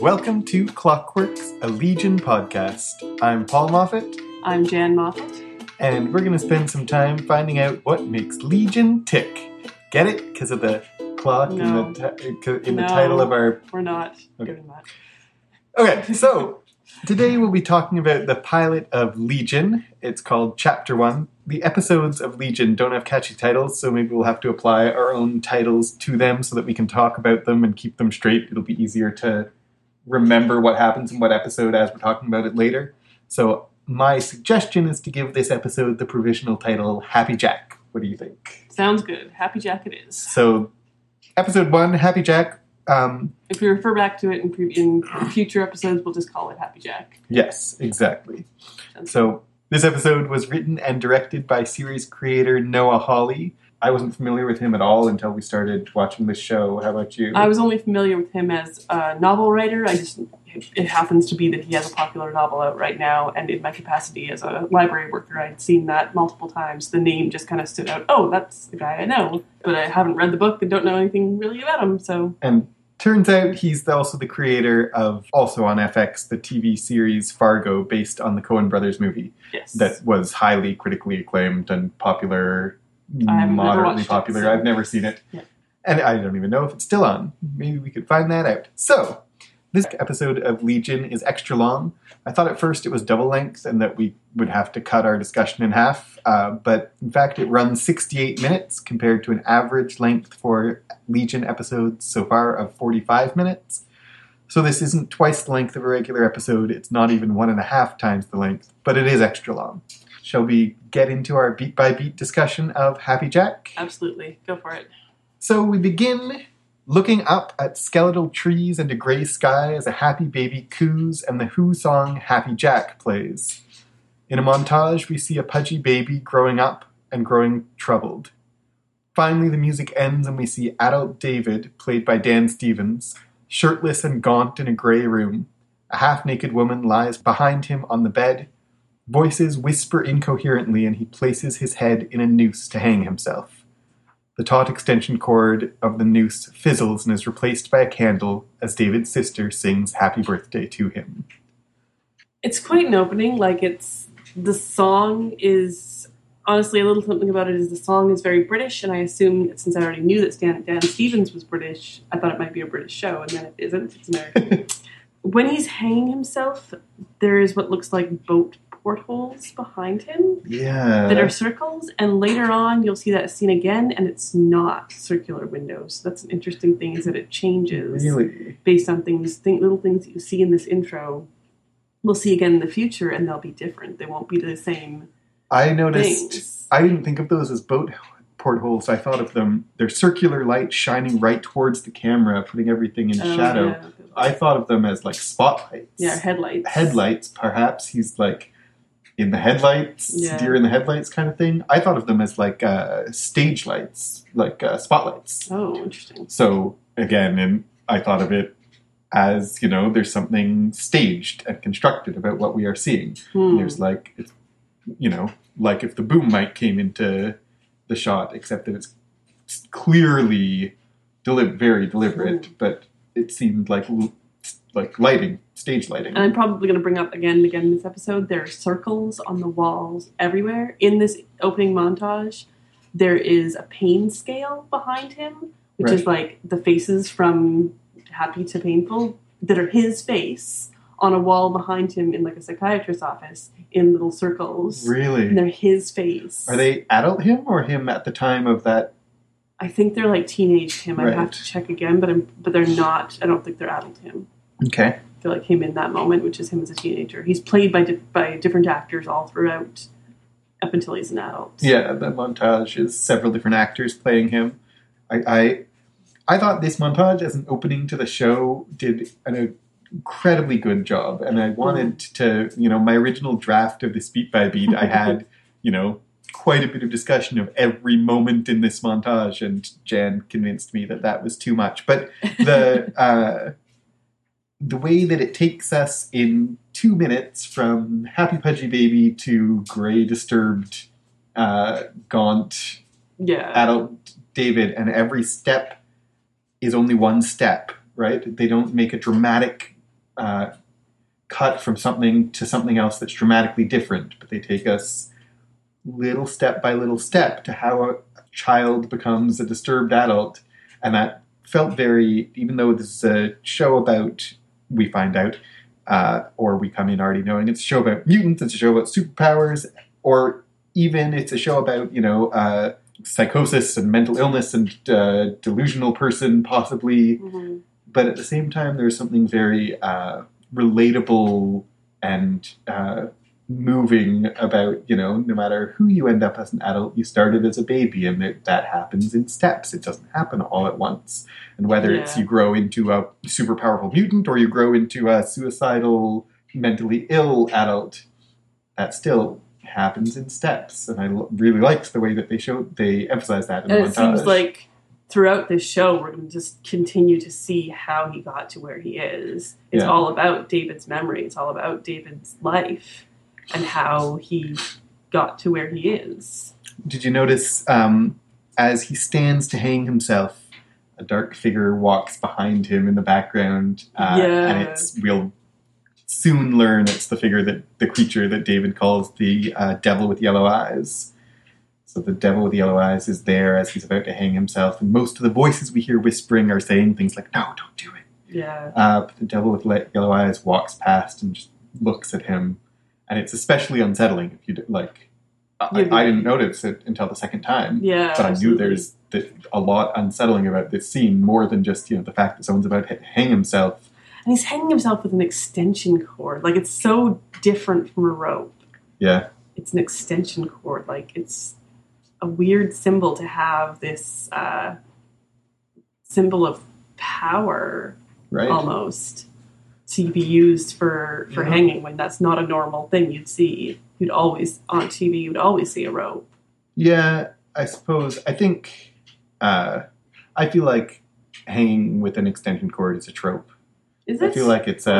Welcome to Clockworks, a Legion podcast. I'm Paul Moffat. I'm Jan Moffat. And we're going to spend some time finding out what makes Legion tick. Get it? Because of the clock in the title of our... We're not doing that. Okay, so today we'll be talking about the pilot of Legion. It's called Chapter 1. The episodes of Legion don't have catchy titles, so maybe we'll have to apply our own titles to them so that we can talk about them and keep them straight. It'll be easier to remember what happens in what episode as we're talking about it later. So my suggestion is to give this episode the provisional title Happy Jack. What do you think? Sounds good. Happy Jack it is. So, episode 1, Happy Jack. If we refer back to it in future episodes, we'll just call it Happy Jack. Yes, exactly. So, this episode was written and directed by series creator Noah Hawley. I wasn't familiar with him at all until we started watching this show. How about you? I was only familiar with him as a novel writer. It happens to be that he has a popular novel out right now, and in my capacity as a library worker, I'd seen that multiple times. The name just kind of stood out. Oh, that's the guy I know. But I haven't read the book and don't know anything really about him, so... And turns out he's also the creator of, also on FX, the TV series Fargo, based on the Coen Brothers movie. Yes. That was highly critically acclaimed and popular, moderately popular. I've never seen it. Yeah. And I don't even know if it's still on. Maybe we could find that out. So, this episode of Legion is extra long. I thought at first it was double length and that we would have to cut our discussion in half. But in fact, it runs 68 minutes compared to an average length for Legion episodes so far of 45 minutes. So this isn't twice the length of a regular episode. It's not even 1.5 times the length, but it is extra long. Shall we get into our beat-by-beat discussion of Happy Jack? Absolutely. Go for it. So we begin looking up at skeletal trees and a grey sky as a happy baby coos and the Who song Happy Jack plays. In a montage, we see a pudgy baby growing up and growing troubled. Finally, the music ends and we see adult David, played by Dan Stevens, shirtless and gaunt in a grey room. A half-naked woman lies behind him on the bed. Voices whisper incoherently and he places his head in a noose to hang himself. The taut extension cord of the noose fizzles and is replaced by a candle as David's sister sings Happy Birthday to him. It's quite an opening. The song is, honestly, a little something about it is the song is very British, and I assumed, since I already knew that Dan Stevens was British, I thought it might be a British show, and then it isn't. It's American. When he's hanging himself, there is what looks like boat portholes behind him that are circles, and later on you'll see that scene again and it's not circular windows. That's an interesting thing, is that it changes based on little things that you see in this intro we'll see again in the future, and they'll be different. They won't be the same. I noticed things. I didn't think of those as boat portholes. I thought of them, they're circular lights shining right towards the camera, putting everything in shadow. Yeah. I thought of them as spotlights. Yeah, headlights. Headlights, perhaps. He's in the headlights, deer in the headlights kind of thing. I thought of them as stage lights, spotlights. Oh, interesting. So, again, and I thought of it as, there's something staged and constructed about what we are seeing. There's if the boom mic came into the shot, except that it's clearly very deliberate, but it seemed like lighting, stage lighting. And I'm probably going to bring up again and again in this episode, there are circles on the walls everywhere. In this opening montage, there is a pain scale behind him, which is the faces from happy to painful that are his face on a wall behind him in a psychiatrist's office in little circles. Really? And they're his face. Are they adult him or him at the time of that? I think they're teenage him. I'd have to check again, but they're not. I don't think they're adult him. Okay. I feel like him in that moment, which is him as a teenager. He's played by different actors all throughout up until he's an adult. Yeah, the montage is several different actors playing him. I thought this montage as an opening to the show did an incredibly good job, and I wanted to, my original draft of this beat by beat, I had, quite a bit of discussion of every moment in this montage, and Jan convinced me that was too much. But the way that it takes us in 2 minutes from happy pudgy baby to grey disturbed, gaunt, adult David, and every step is only one step, right? They don't make a dramatic cut from something to something else that's dramatically different, but they take us little step by little step to how a child becomes a disturbed adult. And that felt very, even though this is a show about, we find out, or we come in already knowing it's a show about mutants, it's a show about superpowers, or even it's a show about, psychosis and mental illness and delusional person, possibly. Mm-hmm. But at the same time, there's something very relatable and moving about, no matter who you end up as an adult, you started as a baby, and that happens in steps. It doesn't happen all at once. And whether it's you grow into a super powerful mutant or you grow into a suicidal, mentally ill adult, that still happens in steps. And I really liked the way that they emphasize that in the montage. It seems like throughout this show, we're going to just continue to see how he got to where he is. It's all about David's memory. It's all about David's life and how he got to where he is. Did you notice, as he stands to hang himself, a dark figure walks behind him in the background, and we'll soon learn it's the creature that David calls the devil with yellow eyes. So the devil with yellow eyes is there as he's about to hang himself, and most of the voices we hear whispering are saying things like, "No, don't do it." Yeah. But the devil with yellow eyes walks past and just looks at him, and it's especially unsettling if you like. I didn't notice it until the second time. Yeah, but I knew there's a lot unsettling about this scene, more than just the fact that someone's about to hang himself. And he's hanging himself with an extension cord. Like, it's so different from a rope. Yeah. It's an extension cord. Like, it's a weird symbol to have, this symbol of power, right, almost, to be used for hanging, when that's not a normal thing you'd see. You'd always, on TV, you'd always see a rope. Yeah, I suppose. I think, I feel like hanging with an extension cord is a trope. Is it? I feel like it's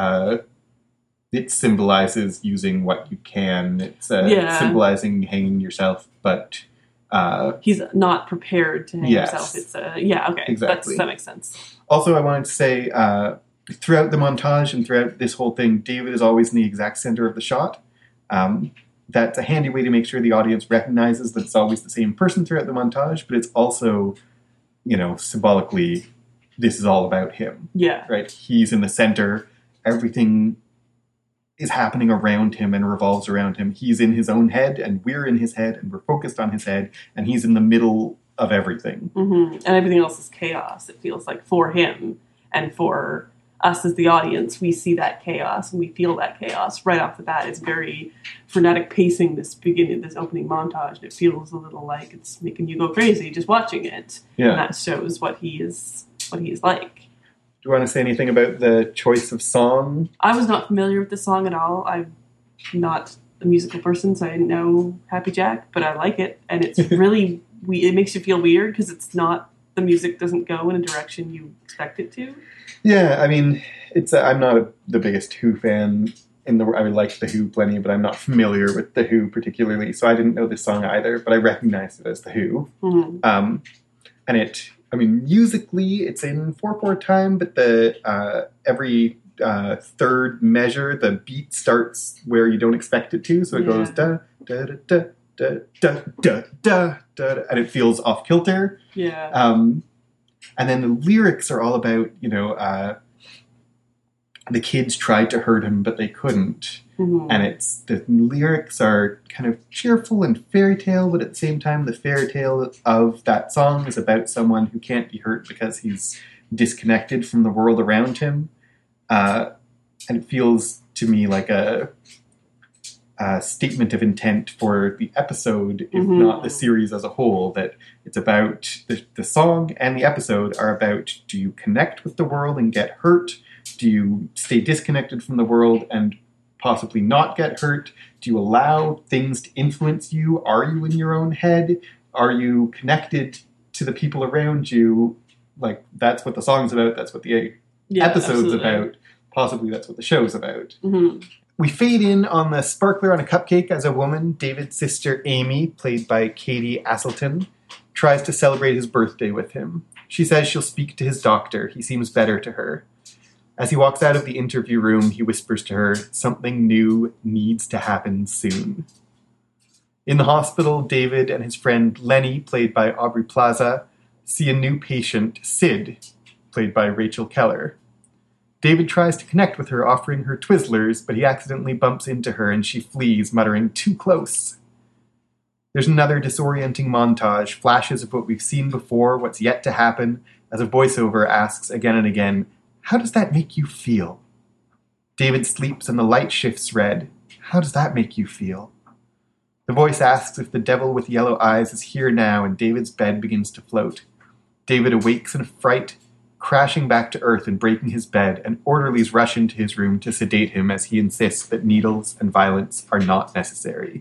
it symbolizes using what you can. It's symbolizing hanging yourself, but he's not prepared to hang himself. It's okay. Exactly. That makes sense. Also, I wanted to say, throughout the montage and throughout this whole thing, David is always in the exact center of the shot. That's a handy way to make sure the audience recognizes that it's always the same person throughout the montage, but it's also, symbolically, this is all about him. Yeah. Right? He's in the center. Everything is happening around him and revolves around him. He's in his own head, and we're in his head, and we're focused on his head, and he's in the middle of everything. Mm-hmm. And everything else is chaos, it feels like, for him. And for us as the audience, we see that chaos, and we feel that chaos right off the bat. It's very frenetic pacing, this opening montage, and it feels a little like it's making you go crazy just watching it. Yeah. And that shows what he is like. Do you want to say anything about the choice of song? I was not familiar with the song at all. I'm not a musical person, so I didn't know Happy Jack, but I like it. And it's really, it makes you feel weird because it's not, the music doesn't go in a direction you expect it to. Yeah, I mean, I'm not the biggest Who fan I like The Who plenty, but I'm not familiar with The Who particularly, so I didn't know this song either, but I recognized it as The Who. Mm-hmm. And musically, it's in 4/4 time, but every third measure, the beat starts where you don't expect it to, so it goes da da da da da da da da da, and it feels off kilter. Yeah. And then the lyrics are all about, the kids tried to hurt him, but they couldn't. Mm-hmm. And the lyrics are kind of cheerful and fairy tale, but at the same time, the fairy tale of that song is about someone who can't be hurt because he's disconnected from the world around him. And it feels to me like a statement of intent for the episode, if mm-hmm. not the series as a whole, that it's about the song and the episode are about, do you connect with the world and get hurt? Do you stay disconnected from the world and possibly not get hurt? Do you allow things to influence you? Are you in your own head? Are you connected to the people around you? Like, that's what the song's about. That's what the episode's about. Possibly that's what the show's about. Mm-hmm. We fade in on the sparkler on a cupcake as a woman, David's sister Amy, played by Katie Aselton, tries to celebrate his birthday with him. She says she'll speak to his doctor. He seems better to her. As he walks out of the interview room, he whispers to her, "Something new needs to happen soon." In the hospital, David and his friend Lenny, played by Aubrey Plaza, see a new patient, Sid, played by Rachel Keller. David tries to connect with her, offering her Twizzlers, but he accidentally bumps into her and she flees, muttering, "Too close." There's another disorienting montage, flashes of what we've seen before, what's yet to happen, as a voiceover asks again and again, "How does that make you feel?" David sleeps and the light shifts red. "How does that make you feel?" The voice asks if the devil with yellow eyes is here now, and David's bed begins to float. David awakes in fright, crashing back to earth and breaking his bed, and orderlies rush into his room to sedate him as he insists that needles and violence are not necessary.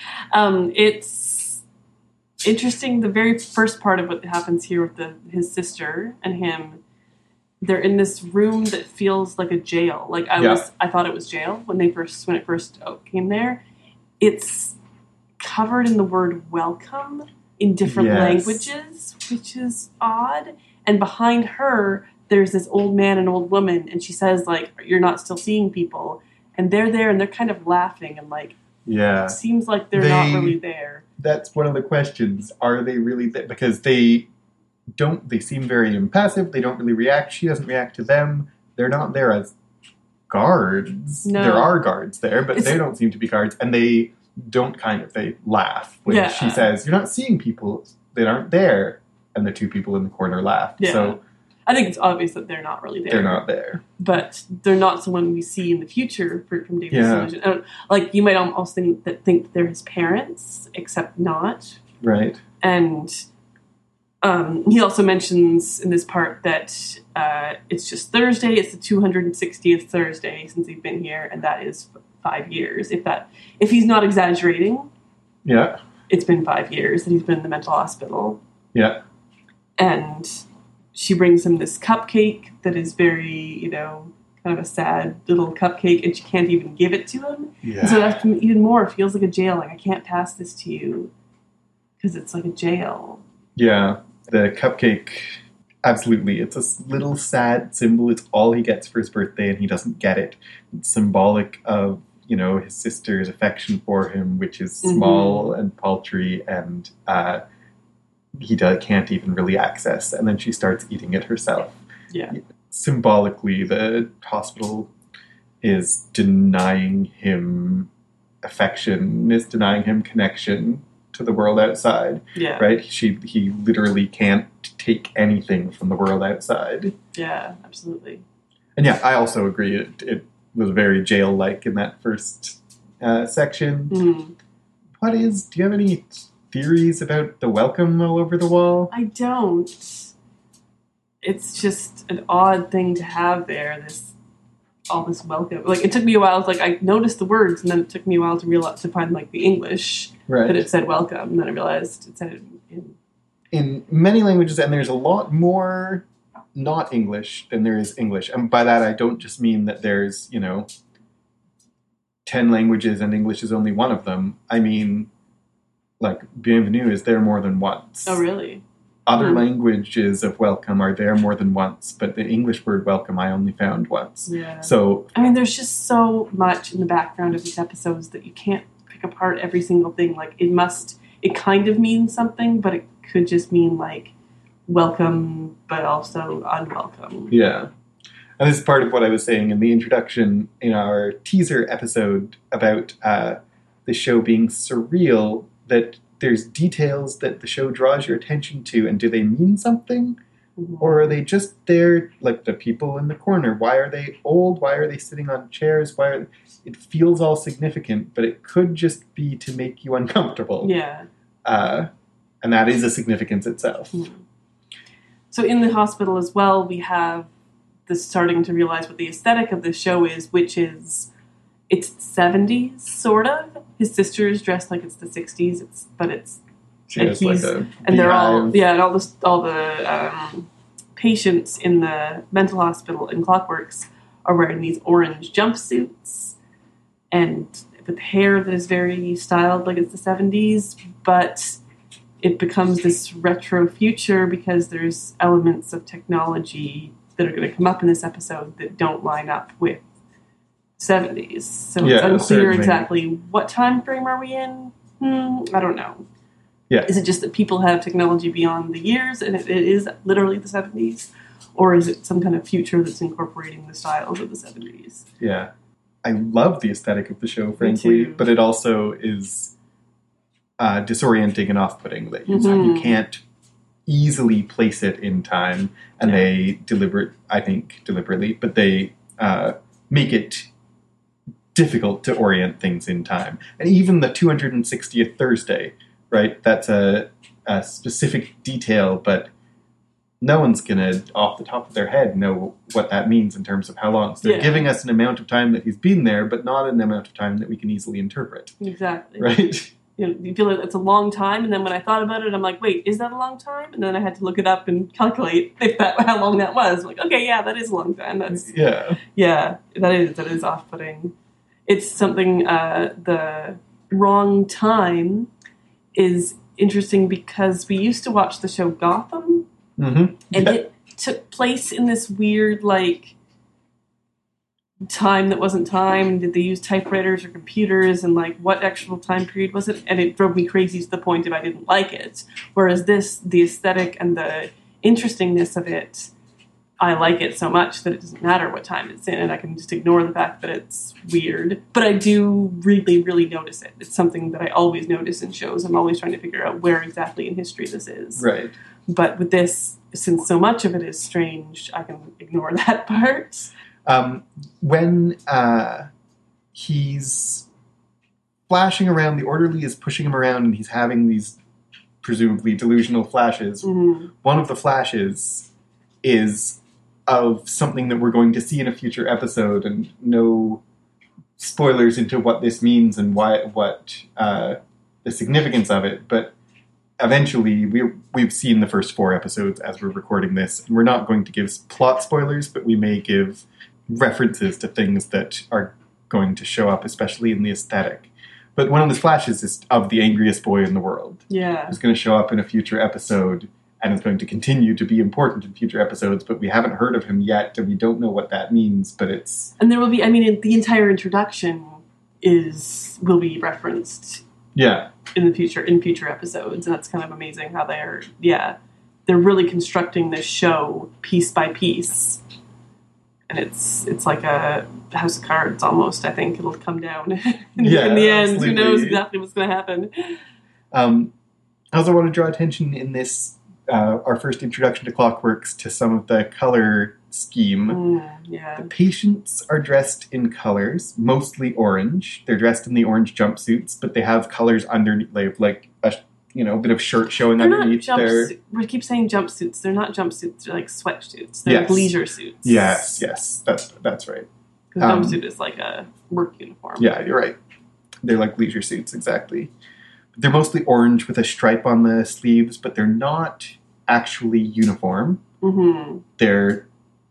It's interesting, the very first part of what happens here with his sister and him. They're in this room that feels like a jail. Like I thought it was jail when it first came there. It's covered in the word welcome in different languages, which is odd. And behind her, there's this old man and old woman, and she says, like, "You're not still seeing people." And they're there, and they're kind of laughing, and like, it seems like they're not really there. That's one of the questions. Are they really there? Because they seem very impassive. They don't really react. She doesn't react to them. They're not there as guards. No. There are guards there, but they don't seem to be guards. And they don't they laugh when she says, "You're not seeing people that aren't there." And the two people in the corner laugh. Yeah. So I think it's obvious that they're not really there. They're not there. But they're not someone we see in the future from David's illusion. Like, you might almost think that they're his parents, except not. Right. And he also mentions in this part that it's just Thursday. It's the 260th Thursday since he's been here, and that is 5 years. If he's not exaggerating, it's been 5 years that he's been in the mental hospital. Yeah. And she brings him this cupcake that is very, kind of a sad little cupcake, and she can't even give it to him. Yeah. So that's even more. It feels like a jail. Like, I can't pass this to you because it's like a jail. Yeah. The cupcake, absolutely. It's a little sad symbol. It's all he gets for his birthday, and he doesn't get it. It's symbolic of, his sister's affection for him, which is small and paltry, and he can't even really access, and then she starts eating it herself. Yeah. Symbolically, the hospital is denying him affection, is denying him connection to the world outside. Yeah. Right? He literally can't take anything from the world outside. Yeah, absolutely. And I also agree. It was very jail-like in that first section. Mm. Do you have any theories about the welcome all over the wall? I don't. It's just an odd thing to have there, all this welcome. Like, it took me a while, I noticed the words, and then it took me a while to find, the English that it said welcome, and then I realized it said it in many languages, and there's a lot more not English than there is English. And by that, I don't just mean that there's, 10 languages and English is only one of them. I mean, bienvenue is there more than once. Oh, really? Other languages of welcome are there more than once, but the English word welcome I only found once. Yeah. So, I mean, there's just so much in the background of these episodes that you can't pick apart every single thing. It kind of means something, but it could just mean, welcome, but also unwelcome. Yeah. And this is part of what I was saying in the introduction in our teaser episode about the show being surreal, that there's details that the show draws your attention to, and do they mean something? Mm-hmm. Or are they just there, like the people in the corner? Why are they old? Why are they sitting on chairs? It feels all significant, but it could just be to make you uncomfortable. Yeah. And that is a significance itself. Mm-hmm. So in the hospital as well, we have this starting to realize what the aesthetic of the show is, which is it's 70s, sort of. His sister is dressed like it's the 60s, and they're all and all the patients in the mental hospital in Clockworks are wearing these orange jumpsuits, and with hair that is very styled like it's the 70s, but it becomes this retro future because there's elements of technology that are going to come up in this episode that don't line up with 70s. So Yeah, it's unclear certainly. exactly what time frame are we in. I don't know. Yeah. Is it just that people have technology beyond the years and it is literally the 70s? Or is it some kind of future that's incorporating the styles of the 70s? Yeah. I love the aesthetic of the show, frankly, too. but it also is disorienting and off-putting that you can't easily place it in time, and they deliberately, but they make it difficult to orient things in time. And even the 260th Thursday, right? That's a specific detail, but no one's going to, off the top of their head, know what that means in terms of how long. So they're giving us an amount of time that he's been there, but not an amount of time that we can easily interpret. Exactly. Right? You feel like it's a long time, and then when I thought about it, I'm like, wait, is that a long time? And then I had to look it up and calculate how long that was. I'm like, okay, yeah, that is a long time. Yeah, that is off-putting. It's something, the wrong time is interesting because we used to watch the show Gotham, and it took place in this weird, like, time that wasn't time. Did they use typewriters or computers, and like what actual time period was it? And it drove me crazy to the point of I didn't like it. Whereas this, the aesthetic and the interestingness of it, I like it so much that it doesn't matter what time it's in, and I can just ignore the fact that it's weird. But I do really, really notice it. It's something that I always notice in shows. I'm always trying to figure out where exactly in history this is. Right. But with this, since so much of it is strange, I can ignore that part. When he's flashing around, the orderly is pushing him around, and he's having these presumably delusional flashes. One of the flashes is of something that we're going to see in a future episode, and no spoilers into what this means and what the significance of it, but eventually we've seen the first 4 episodes as we're recording this, and we're not going to give plot spoilers, but we may give references to things that are going to show up, especially in the aesthetic. But one of the flashes is of the angriest boy in the world. Yeah. It's going to show up in a future episode, and is going to continue to be important in future episodes, but we haven't heard of him yet, and we don't know what that means, but it's... And there will be, the entire introduction will be referenced in future episodes, and that's kind of amazing how they're really constructing this show piece by piece. And it's like a house of cards almost. I think it'll come down in the end. Absolutely. Who knows exactly what's going to happen? I also want to draw attention in this, our first introduction to Clockworks, to some of the color scheme. The patients are dressed in colors, mostly orange. They're dressed in the orange jumpsuits, but they have colors underneath, like a bit of shirt showing underneath their... We keep saying jumpsuits. They're not jumpsuits. They're like sweatsuits. They're like leisure suits. Yes, that's right. Because jumpsuit is like a work uniform. Yeah, you're right. They're like leisure suits, exactly. They're mostly orange with a stripe on the sleeves, but they're not actually uniform. They're,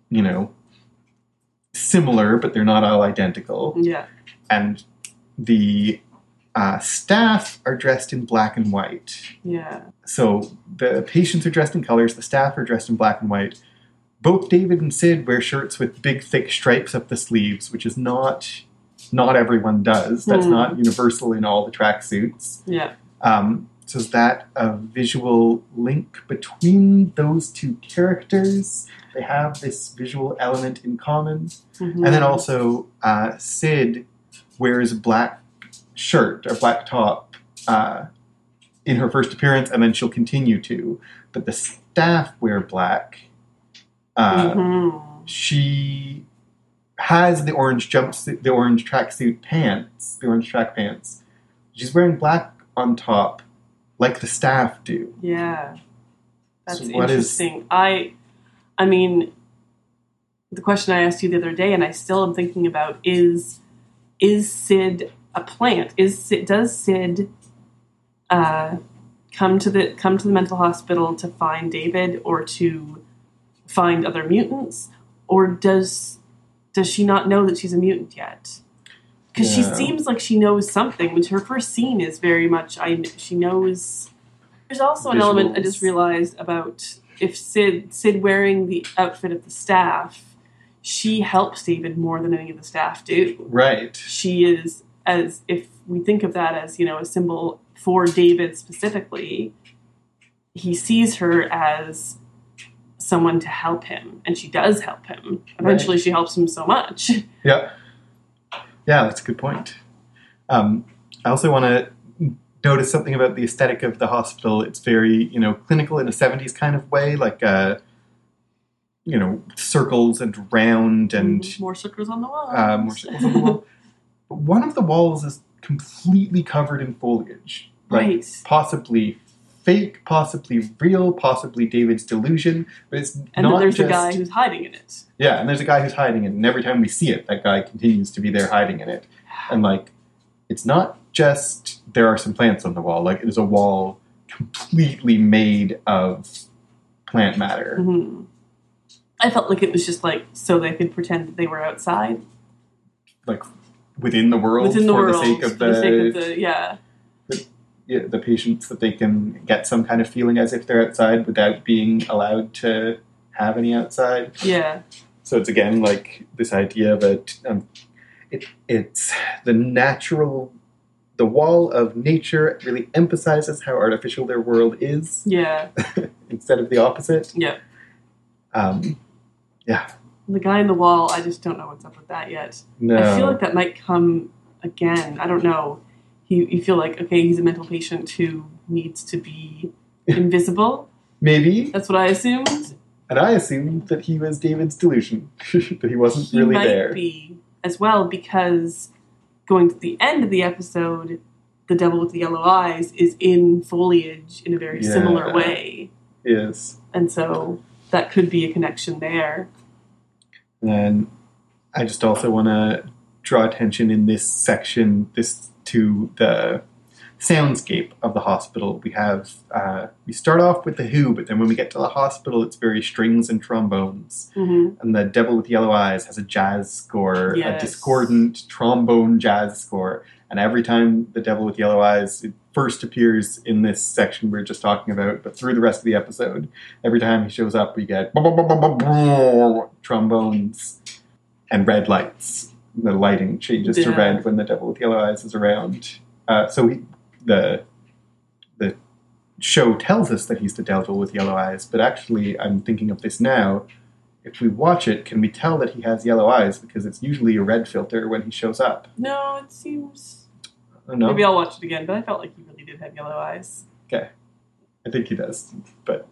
similar, but they're not all identical. Yeah. And the staff are dressed in black and white. Yeah. So the patients are dressed in colors, the staff are dressed in black and white. Both David and Sid wear shirts with big, thick stripes up the sleeves, which is not everyone does. That's not universal in all the tracksuits. Yeah. So is that a visual link between those two characters? They have this visual element in common. And then also Sid wears a black shirt or black top in her first appearance, and then she'll continue to. But the staff wear black. She has the orange jumpsuit, the orange tracksuit pants, the orange track pants. She's wearing black on top, like the staff do. Yeah, that's So interesting. I mean, the question I asked you the other day, and I still am thinking about, is Sid a plant? Does Sid come to the mental hospital to find David or to find other mutants, or does she not know that she's a mutant yet? Because she seems like she knows something. Which her first scene is very much she knows. There's also an element I just realized about if Sid wearing the outfit of the staff, she helps David more than any of the staff do. Right. She is, as if we think of that as, a symbol for David specifically, he sees her as someone to help him, and she does help him. Eventually, She helps him so much. Yeah. Yeah, that's a good point. I also want to notice something about the aesthetic of the hospital. It's very, clinical in a 70s kind of way, like, circles and round and... More circles on the wall. More circles on the wall. But one of the walls is completely covered in foliage. Right. Possibly fake, possibly real, possibly David's delusion, but it's and not then there's just... a guy who's hiding in it. Yeah, and there's a guy who's hiding in it, and every time we see it, that guy continues to be there hiding in it. And, it's not just there are some plants on the wall. It is a wall completely made of plant matter. Mm-hmm. I felt like it was just, so they could pretend that they were outside. Within the world? For the sake of the yeah. The patients, that they can get some kind of feeling as if they're outside without being allowed to have any outside. Yeah. So it's again this idea that it's the natural, the wall of nature really emphasizes how artificial their world is. Yeah. Instead of the opposite. Yeah. Yeah. The guy in the wall, I just don't know what's up with that yet. No. I feel like that might come again. I don't know. You feel like, okay, he's a mental patient who needs to be invisible. Maybe. That's what I assumed. And I assumed that he was David's delusion. That he wasn't really there. He might be as well, because going to the end of the episode, the devil with the yellow eyes is in foliage in a very similar way. Yes. And so that could be a connection there. And I just also want to draw attention in this section to the soundscape of the hospital. We start off with the Who, but then when we get to the hospital, it's very strings and trombones. Mm-hmm. And the Devil with Yellow Eyes has a jazz score, Yes. a discordant trombone jazz score. And every time the Devil with Yellow Eyes first appears in this section we're just talking about, but through the rest of the episode, every time he shows up, we get trombones and red lights. The lighting changes to red when the Devil with Yellow Eyes is around. The show tells us that he's the Devil with Yellow Eyes, but actually, I'm thinking of this now. If we watch it, can we tell that he has yellow eyes? Because it's usually a red filter when he shows up. No, it seems... No. Maybe I'll watch it again, but I felt like he really did have yellow eyes. Okay. I think he does. But,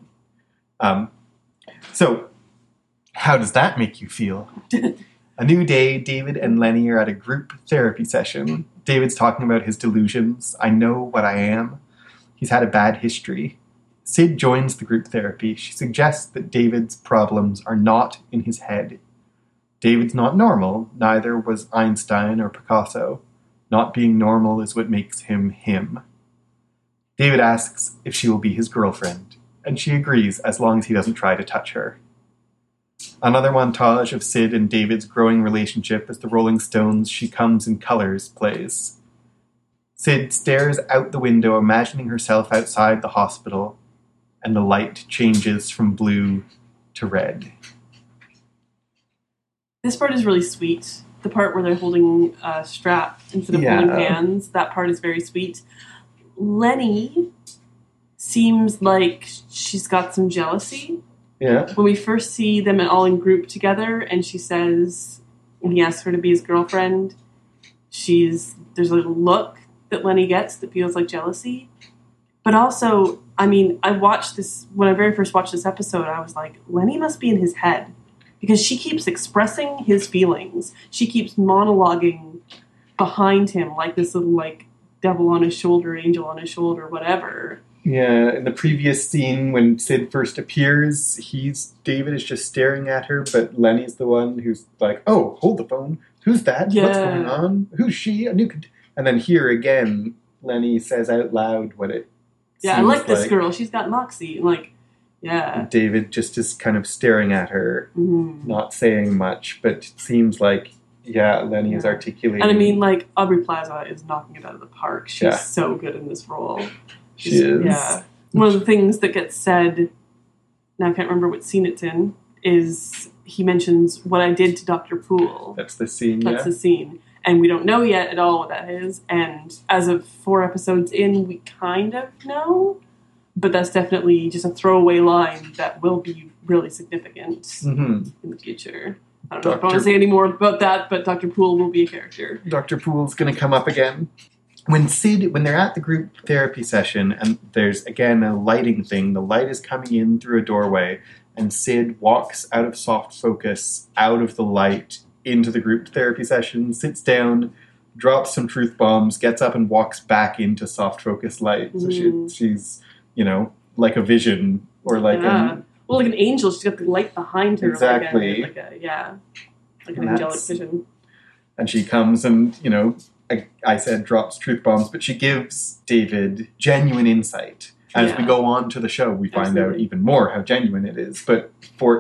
so, how does that make you feel? A new day, David and Lenny are at a group therapy session. David's talking about his delusions. I know what I am. He's had a bad history. Sid joins the group therapy. She suggests that David's problems are not in his head. David's not normal. Neither was Einstein or Picasso. Not being normal is what makes him him. David asks if she will be his girlfriend, and she agrees as long as he doesn't try to touch her. Another montage of Sid and David's growing relationship as the Rolling Stones' She Comes in Colors plays. Sid stares out the window, imagining herself outside the hospital, and the light changes from blue to red. This part is really sweet. The part where they're holding a strap instead of holding hands, that part is very sweet. Lenny seems like she's got some jealousy. Yeah. When we first see them all in group together, and she says, when he asks her to be his girlfriend, there's a look that Lenny gets that feels like jealousy. But also, I watched this, when I very first watched this episode, I was like, Lenny must be in his head. Because she keeps expressing his feelings. She keeps monologuing behind him, like this little, devil on his shoulder, angel on his shoulder, whatever. Yeah, in the previous scene, when Sid first appears, David is just staring at her, but Lenny's the one who's like, oh, hold the phone. Who's that? Yeah. What's going on? Who's she? And then here again, Lenny says out loud what it seems I like this girl. She's got moxie. Yeah. David just is kind of staring at her, not saying much, but it seems like, Lenny is articulating. And Aubrey Plaza is knocking it out of the park. She's so good in this role. She is. Yeah. One of the things that gets said now I can't remember what scene it's in, is he mentions what I did to Dr. Poole. That's the scene, That's the scene. And we don't know yet at all what that is. And as of 4 episodes in, we kind of know. But that's definitely just a throwaway line that will be really significant in the future. I don't know if I want to say any more about that, but Dr. Poole will be a character. Dr. Poole's going to come up again. When they're at the group therapy session, and there's, again, a lighting thing, the light is coming in through a doorway, and Sid walks out of soft focus, out of the light, into the group therapy session, sits down, drops some truth bombs, gets up and walks back into soft focus light. So she's, like a vision, or like like an angel. She's got the light behind her. Exactly. Like an angelic vision. And she comes and, I said drops truth bombs, but she gives David genuine insight. As we go on to the show, we find out even more how genuine it is. But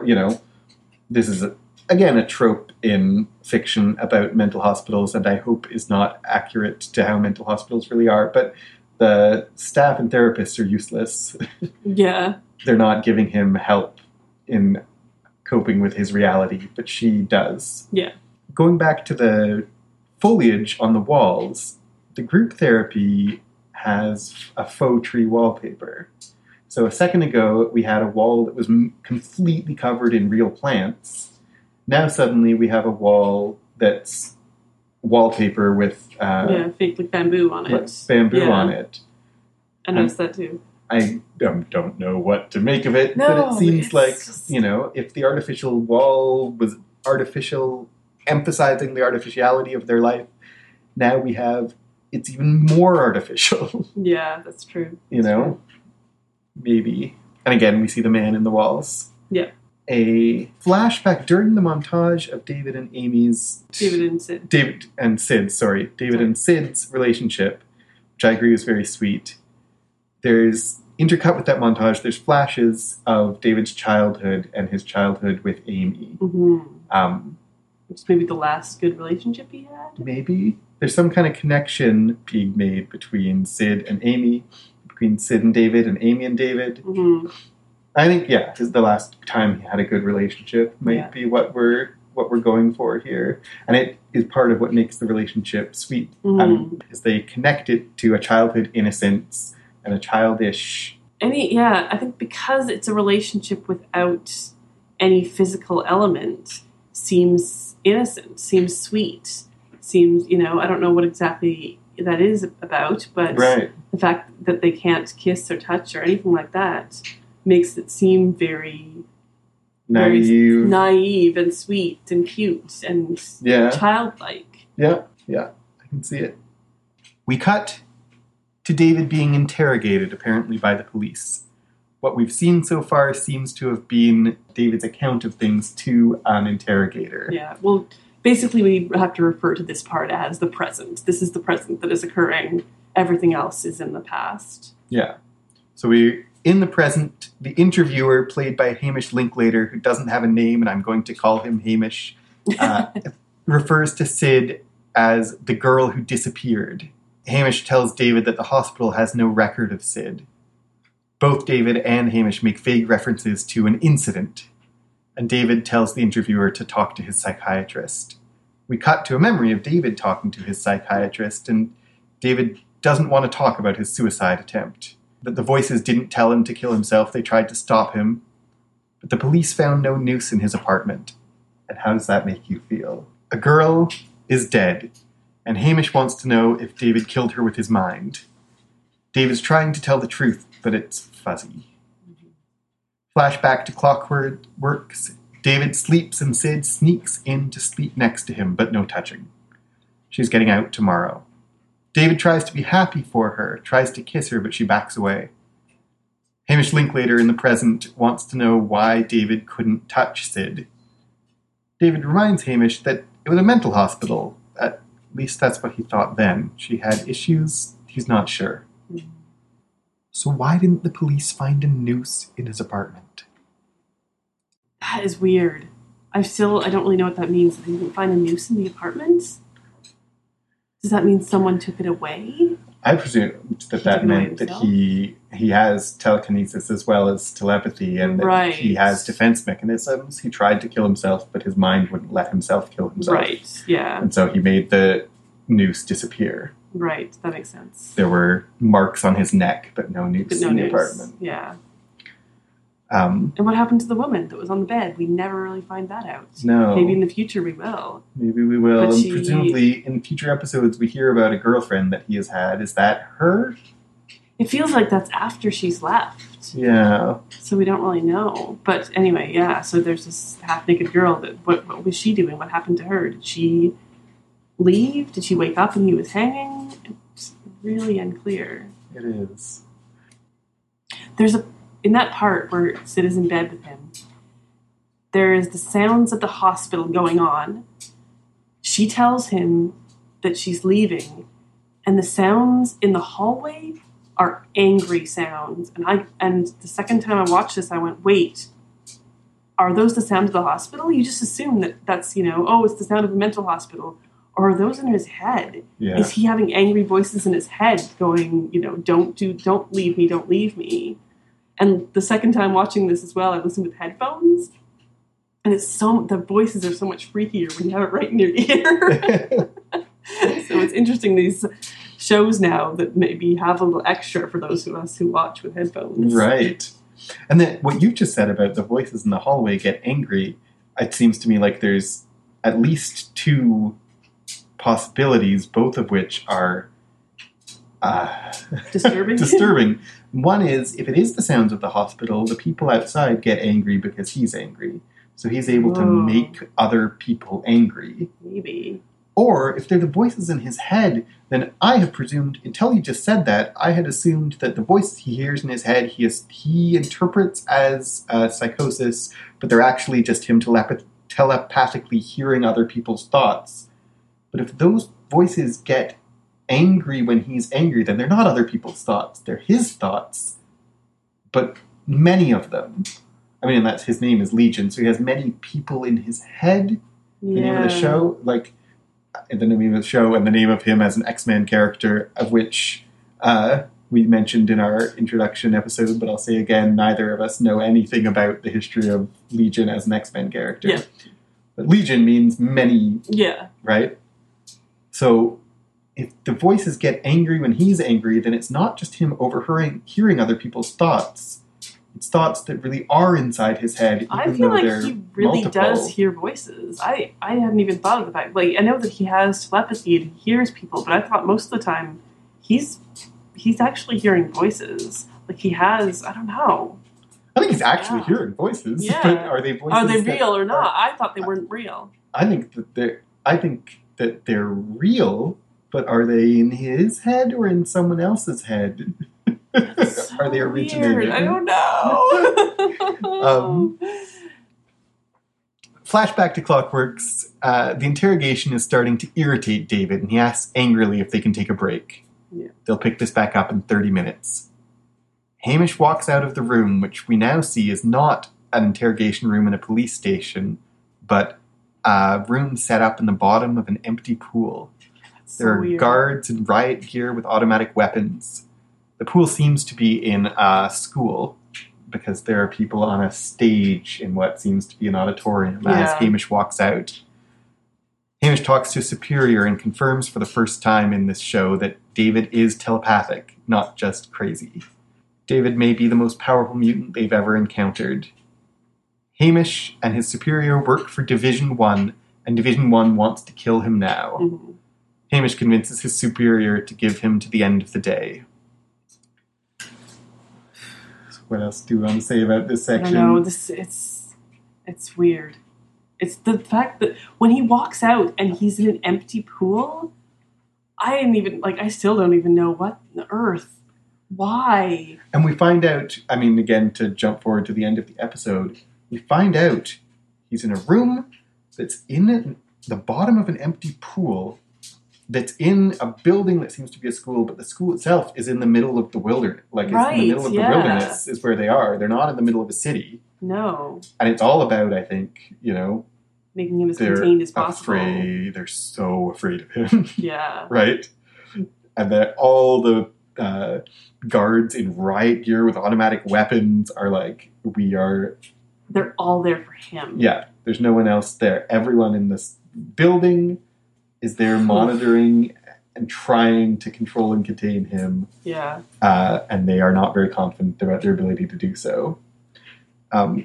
this is, again, a trope in fiction about mental hospitals, and I hope is not accurate to how mental hospitals really are. But the staff and therapists are useless. Yeah. They're not giving him help in coping with his reality, but she does. Yeah. Going back to the foliage on the walls, the group therapy has a faux tree wallpaper. So a second ago, we had a wall that was completely covered in real plants. Now suddenly we have a wall that's wallpaper with... fake like bamboo on it. On it. I noticed that too. I don't know what to make of it, but it seems like, if the artificial wall was emphasizing the artificiality of their life, now it's even more artificial. Yeah, that's true. True. Maybe. And again, we see the man in the walls. Yeah. A flashback during the montage of David and Sid's relationship, which I agree is very sweet. There's intercut with that montage, there's flashes of David's childhood and his childhood with Amy. Mm-hmm. It's maybe the last good relationship he had? Maybe. There's some kind of connection being made between Sid and Amy, between Sid and David and Amy and David. Mm-hmm. I think, this is the last time he had a good relationship. Might be what we're going for here. And it is part of what makes the relationship sweet. Is they connect it to a childhood innocence and a childish... I think because it's a relationship without any physical element, seems innocent, seems sweet, seems, I don't know what exactly that is about, but the fact that they can't kiss or touch or anything like that makes it seem very naive and sweet and cute and childlike. Yeah, I can see it. We cut to David being interrogated, apparently by the police. What we've seen so far seems to have been David's account of things to an interrogator. Yeah, well, basically we have to refer to this part as the present. This is the present that is occurring. Everything else is in the past. Yeah. So in the present, the interviewer, played by Hamish Linklater, who doesn't have a name, and I'm going to call him Hamish, refers to Sid as the girl who disappeared. Hamish tells David that the hospital has no record of Sid. Both David and Hamish make vague references to an incident, and David tells the interviewer to talk to his psychiatrist. We cut to a memory of David talking to his psychiatrist, and David doesn't want to talk about his suicide attempt. That the voices didn't tell him to kill himself, they tried to stop him. But the police found no noose in his apartment. And how does that make you feel? A girl is dead, and Hamish wants to know if David killed her with his mind. David's trying to tell the truth, but it's fuzzy. Flashback to Clockwork Works. David sleeps and Sid sneaks in to sleep next to him, but no touching. She's getting out tomorrow. David tries to be happy for her, tries to kiss her, but she backs away. Hamish Linklater in the present wants to know why David couldn't touch Sid. David reminds Hamish that it was a mental hospital. At least that's what he thought then. She had issues. He's not sure. So why didn't the police find a noose in his apartment? That is weird. I don't really know what that means. They didn't find a noose in the apartment? Does that mean someone took it away? I presumed that He took it away meant that himself? he has telekinesis as well as telepathy, and that Right. he has defense mechanisms. He tried to kill himself, but his mind wouldn't let himself kill himself. Right, yeah. And so he made the noose disappear. Right, that makes sense. There were marks on his neck, but no noose But no in the news. apartment. Yeah. Um, And what happened to the woman that was on the bed? We never really find that out. no. Maybe in the future we will. Maybe we will. But And she- presumably in future episodes we hear about a girlfriend that he has had. Is that her? It feels like that's after she's left. Yeah. So we don't really know. But anyway, yeah, so there's this half-naked girl that what was she doing? What happened to her? Did she leave? Did she wake up and he was hanging? It's really unclear. It is. There's in that part where Sid is in bed with him, there is the sounds at the hospital going on. She tells him that she's leaving, and the sounds in the hallway are angry sounds. And the second time I watched this, I went, wait, are those the sounds of the hospital? You just assume that that's, it's the sound of a mental hospital. Or are those in his head? Yeah. Is he having angry voices in his head going, don't leave me, don't leave me? And the second time watching this as well, I listened with headphones. And the voices are so much freakier when you have it right in your ear. So it's interesting, these shows now that maybe have a little extra for those of us who watch with headphones. Right. And then what you just said about the voices in the hallway get angry, it seems to me like there's at least two possibilities, both of which are Disturbing. disturbing. One is, if it is the sounds of the hospital, the people outside get angry because he's angry. So he's able to Whoa. make other people angry. Maybe. Or if they're the voices in his head, then I have presumed, until you just said that, I had assumed that the voices he hears in his head, he interprets as psychosis, but they're actually just him telepathically hearing other people's thoughts. But if those voices get angry when he's angry, then they're not other people's thoughts. They're his thoughts. But many of them. I mean, that's his name is Legion, so he has many people in his head. The name of the show, like the name of the show and the name of him as an X-Men character, of which we mentioned in our introduction episode, but I'll say again, neither of us know anything about the history of Legion as an X-Men character. Yeah. But Legion means many, Yeah. right? So if the voices get angry when he's angry, then it's not just him hearing other people's thoughts. It's thoughts that really are inside his head. I even feel though like they're he really multiple. does hear voices. I hadn't even thought of the fact. Like, I know that he has telepathy and he hears people, but I thought most of the time he's actually hearing voices. Like, he has, I don't know. I think he's actually Yeah. hearing voices. Yeah. But are they voices? Are they that real or are- not? I thought they weren't real. I think that they're real, but are they in his head or in someone else's head? So Are they originating? weird. I don't know. Flashback to Clockworks. The interrogation is starting to irritate David, and he asks angrily if they can take a break. Yeah. They'll pick this back up in 30 minutes. Hamish walks out of the room, which we now see is not an interrogation room in a police station, but a room set up in the bottom of an empty pool. That's There so are weird. guards in riot gear with automatic weapons. The pool seems to be in a school, because there are people on a stage in what seems to be an auditorium as Yeah. Hamish walks out. Hamish talks to a superior and confirms for the first time in this show that David is telepathic, not just crazy. David may be the most powerful mutant they've ever encountered. Hamish and his superior work for Division 1, and Division 1 wants to kill him now. Mhm. Hamish convinces his superior to give him to the end of the day. What else do you want to say about this I section? don't know. It's weird. It's the fact that when he walks out and he's in an empty pool, I still don't even know what on earth. Why? And we find out, I mean, again, to jump forward to the end of the episode, we find out he's in a room that's in the bottom of an empty pool that's in a building that seems to be a school, but the school itself is in the middle of the wilderness. Like, it's in the middle of the wilderness is where they are. They're not in the middle of a city. No. And it's all about, I think, Making him as they're contained as possible. afraid. They're so afraid of him. Yeah. Right? and that all the guards in riot gear with automatic weapons are like, they're all there for him. Yeah, there's no one else there. Everyone in this building is there monitoring and trying to control and contain him. Yeah. And they are not very confident about their ability to do so. I want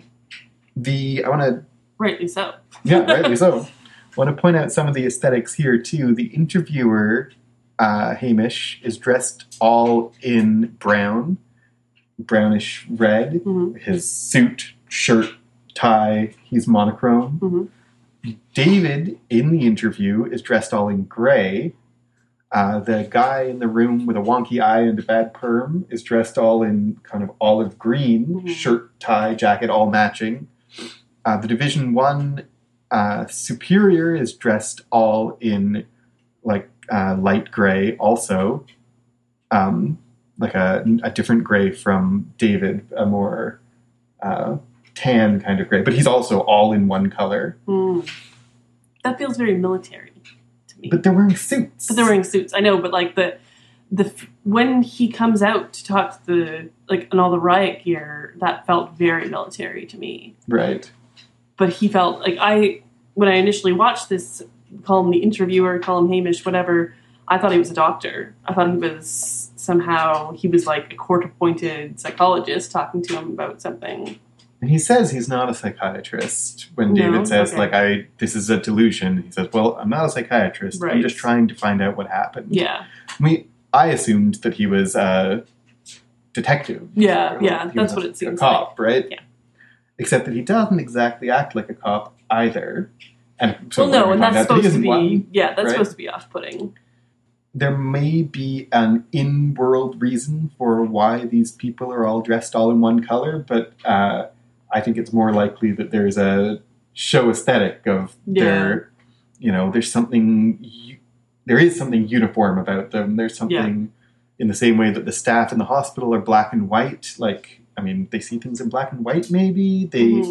to... Rightly so. Yeah, rightly so. I want to point out some of the aesthetics here, too. The interviewer, Hamish, is dressed all in brown, brownish red. Mm-hmm. His suit, shirt, tie, he's monochrome. Mm-hmm. David, in the interview, is dressed all in gray. The guy in the room with a wonky eye and a bad perm is dressed all in kind of olive green, mm-hmm. shirt, tie, jacket, all matching. The Division 1 superior is dressed all in like light gray also. Like a different gray from David, a more tan kind of gray. But he's also all in one color. Mm. That feels very military to me. But they're wearing suits. I know, but like the when he comes out to talk to the in all the riot gear, that felt very military to me. Right. But he felt like when I initially watched this, call him the interviewer, call him Hamish, whatever, I thought he was a doctor. I thought he was like a court-appointed psychologist talking to him about something. And he says he's not a psychiatrist. When David says, this is a delusion, he says, well, I'm not a psychiatrist. Right. I'm just trying to find out what happened. Yeah. I assumed that he was a detective. Yeah, that's what it seems like. A cop, like. Right? Yeah. Except that he doesn't exactly act like a cop either. And so and that's supposed to be... one, yeah, that's supposed to be off-putting. There may be an in-world reason for why these people are all dressed all in one color, but I think it's more likely that there's a show aesthetic of there is something uniform about them. There's something in the same way that the staff in the hospital are black and white. They see things in black and white, maybe.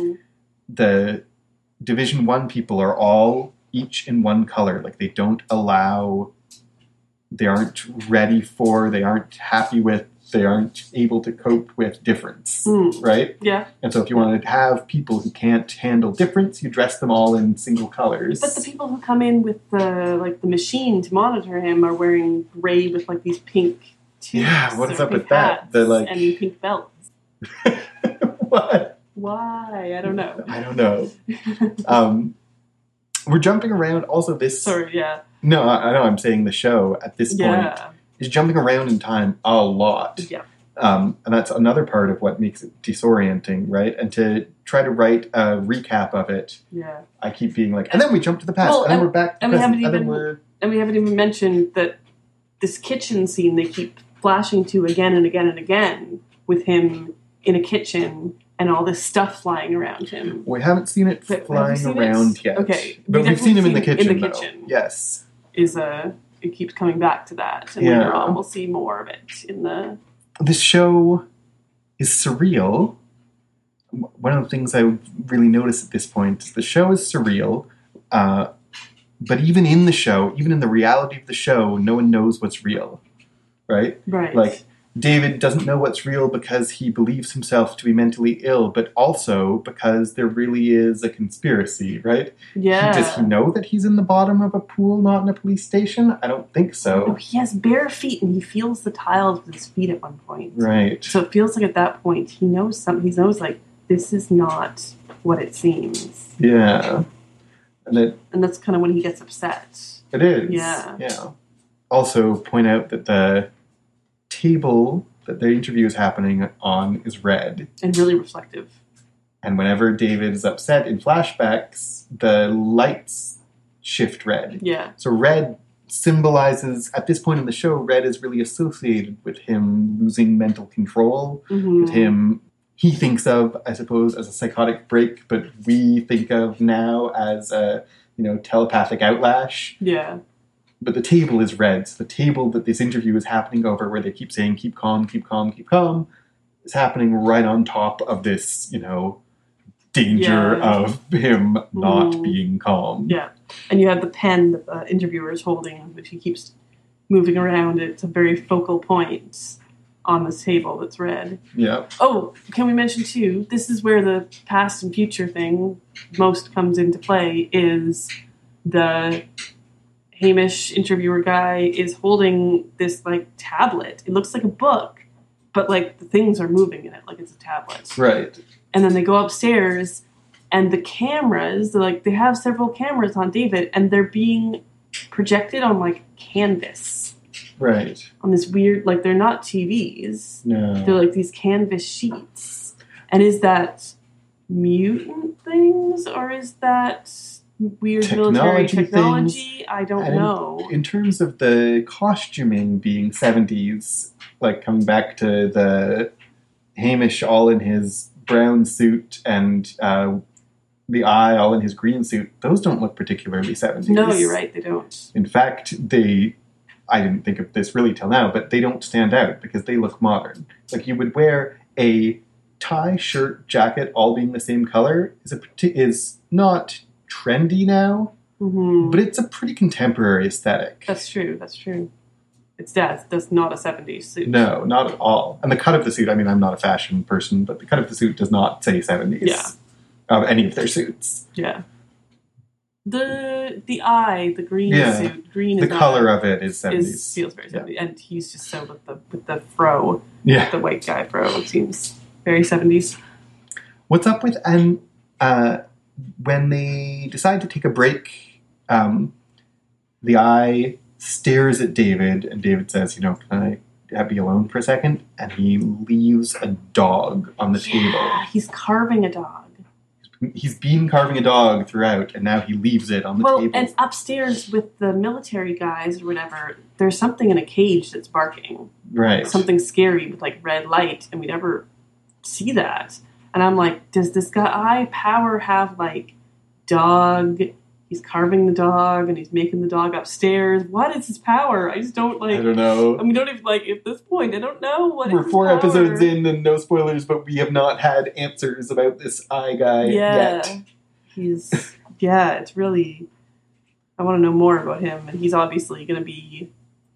The Division 1 people are all each in one color. They don't allow... They aren't ready for, they aren't happy with, they aren't able to cope with difference, right? Yeah. And so if you wanted to have people who can't handle difference, you dress them all in single colors. But the people who come in with the machine to monitor him are wearing gray with these pink tubes. Yeah, what is up with hats that? And pink belts. What? Why? I don't know. We're jumping around. Also, this... Sorry, yeah. No, I know. I'm saying the show at this point is jumping around in time a lot. Yeah. And that's another part of what makes it disorienting, right? And to try to write a recap of it, I keep being like, and then we jump to the past, and then we're back to the present, and we haven't even mentioned that this kitchen scene they keep flashing to again and again and again with him in a kitchen and all this stuff flying around him. We haven't seen it flying around yet. Okay. But we've seen him in the kitchen, In the kitchen. Yes. It keeps coming back to that. And later on we'll see more of it in the... This show is surreal. One of the things I really notice at this point is the show is surreal, but even in the show, even in the reality of the show, no one knows what's real. Right? Right. David doesn't know what's real because he believes himself to be mentally ill, but also because there really is a conspiracy, right? Yeah. Does he know that he's in the bottom of a pool, not in a police station? I don't think so. No, he has bare feet, and he feels the tiles with his feet at one point. Right. So it feels like at that point, he knows something. He knows, this is not what it seems. Yeah. And that's kind of when he gets upset. It is. Yeah. Also, point out that the table that the interview is happening on is red. And really reflective. And whenever David is upset in flashbacks, the lights shift red. Yeah. So red symbolizes, at this point in the show, red is really associated with him losing mental control, with him, he thinks of, I suppose, as a psychotic break, but we think of now as a, telepathic outlash. Yeah. But the table is red. So the table that this interview is happening over, where they keep saying, keep calm, keep calm, keep calm, is happening right on top of this, danger of him not being calm. Yeah. And you have the pen that the interviewer is holding, which he keeps moving around. It's a very focal point on this table that's red. Yeah. Oh, can we mention too, this is where the past and future thing most comes into play, is the Hamish interviewer guy is holding this like tablet. It looks like a book, but like the things are moving in it like it's a tablet. Right. And then they go upstairs and the cameras, they have several cameras on David and they're being projected on like canvas. Right. On this weird, like, they're not TVs. No. They're like these canvas sheets. And is that mutant things or is that weird military technology? I don't know. In terms of the costuming being 70s, like coming back to the Hamish all in his brown suit and the Eye all in his green suit, those don't look particularly 70s. No, you're right, they don't. In fact, I didn't think of this really till now, but they don't stand out because they look modern. Like, you would wear a tie, shirt, jacket, all being the same color is not trendy now, but it's a pretty contemporary aesthetic. That's true. That's not a 70s suit. No, not at all. And the cut of the suit, I mean, I'm not a fashion person, but the cut of the suit does not say 70s. Yeah. Of any of their suits. Yeah. The Eye, the green suit, green the color of it is 70s. Feels very 70s. And he's just so with the fro. Yeah. The white guy fro. It seems very 70s. What's up with when they decide to take a break, the Eye stares at David and David says, can I be alone for a second? And he leaves a dog on the table. He's carving a dog. He's been carving a dog throughout, and now he leaves it on the table. Well, and upstairs with the military guys or whatever, there's something in a cage that's barking. Right. Something scary with, like, red light, and we never see that. And I'm like, does this guy power have, like, dog? He's carving the dog, and he's making the dog upstairs. What is his power? I just don't, like... I don't know. I mean, don't even, like, at this point, I don't know what We're 4 episodes in, and no spoilers, but we have not had answers about this Eye guy yet. It's really... I want to know more about him, and he's obviously going to be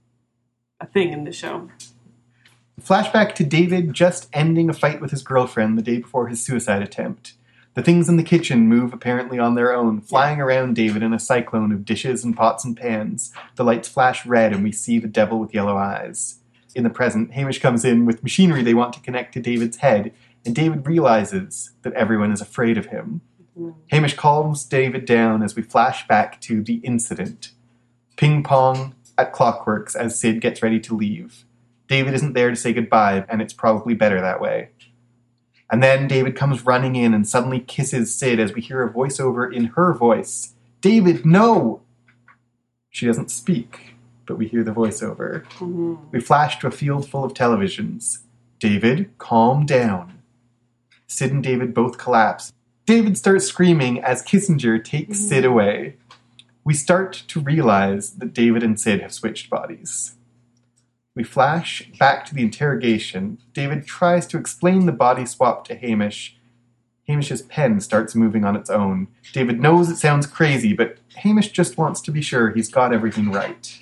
a thing in the show. Flashback to David just ending a fight with his girlfriend the day before his suicide attempt. The things in the kitchen move apparently on their own, flying around David in a cyclone of dishes and pots and pans. The lights flash red and we see the devil with yellow eyes. In the present, Hamish comes in with machinery they want to connect to David's head, and David realizes that everyone is afraid of him. Hamish calms David down as we flash back to the incident. Ping pong at Clockworks as Sid gets ready to leave. David isn't there to say goodbye, and it's probably better that way. And then David comes running in and suddenly kisses Sid as we hear a voiceover in her voice. David, no! She doesn't speak, but we hear the voiceover. Mm-hmm. We flash to a field full of televisions. David, calm down. Sid and David both collapse. David starts screaming as Kissinger takes Sid away. We start to realize that David and Sid have switched bodies. We flash back to the interrogation. David tries to explain the body swap to Hamish. Hamish's pen starts moving on its own. David knows it sounds crazy, but Hamish just wants to be sure he's got everything right.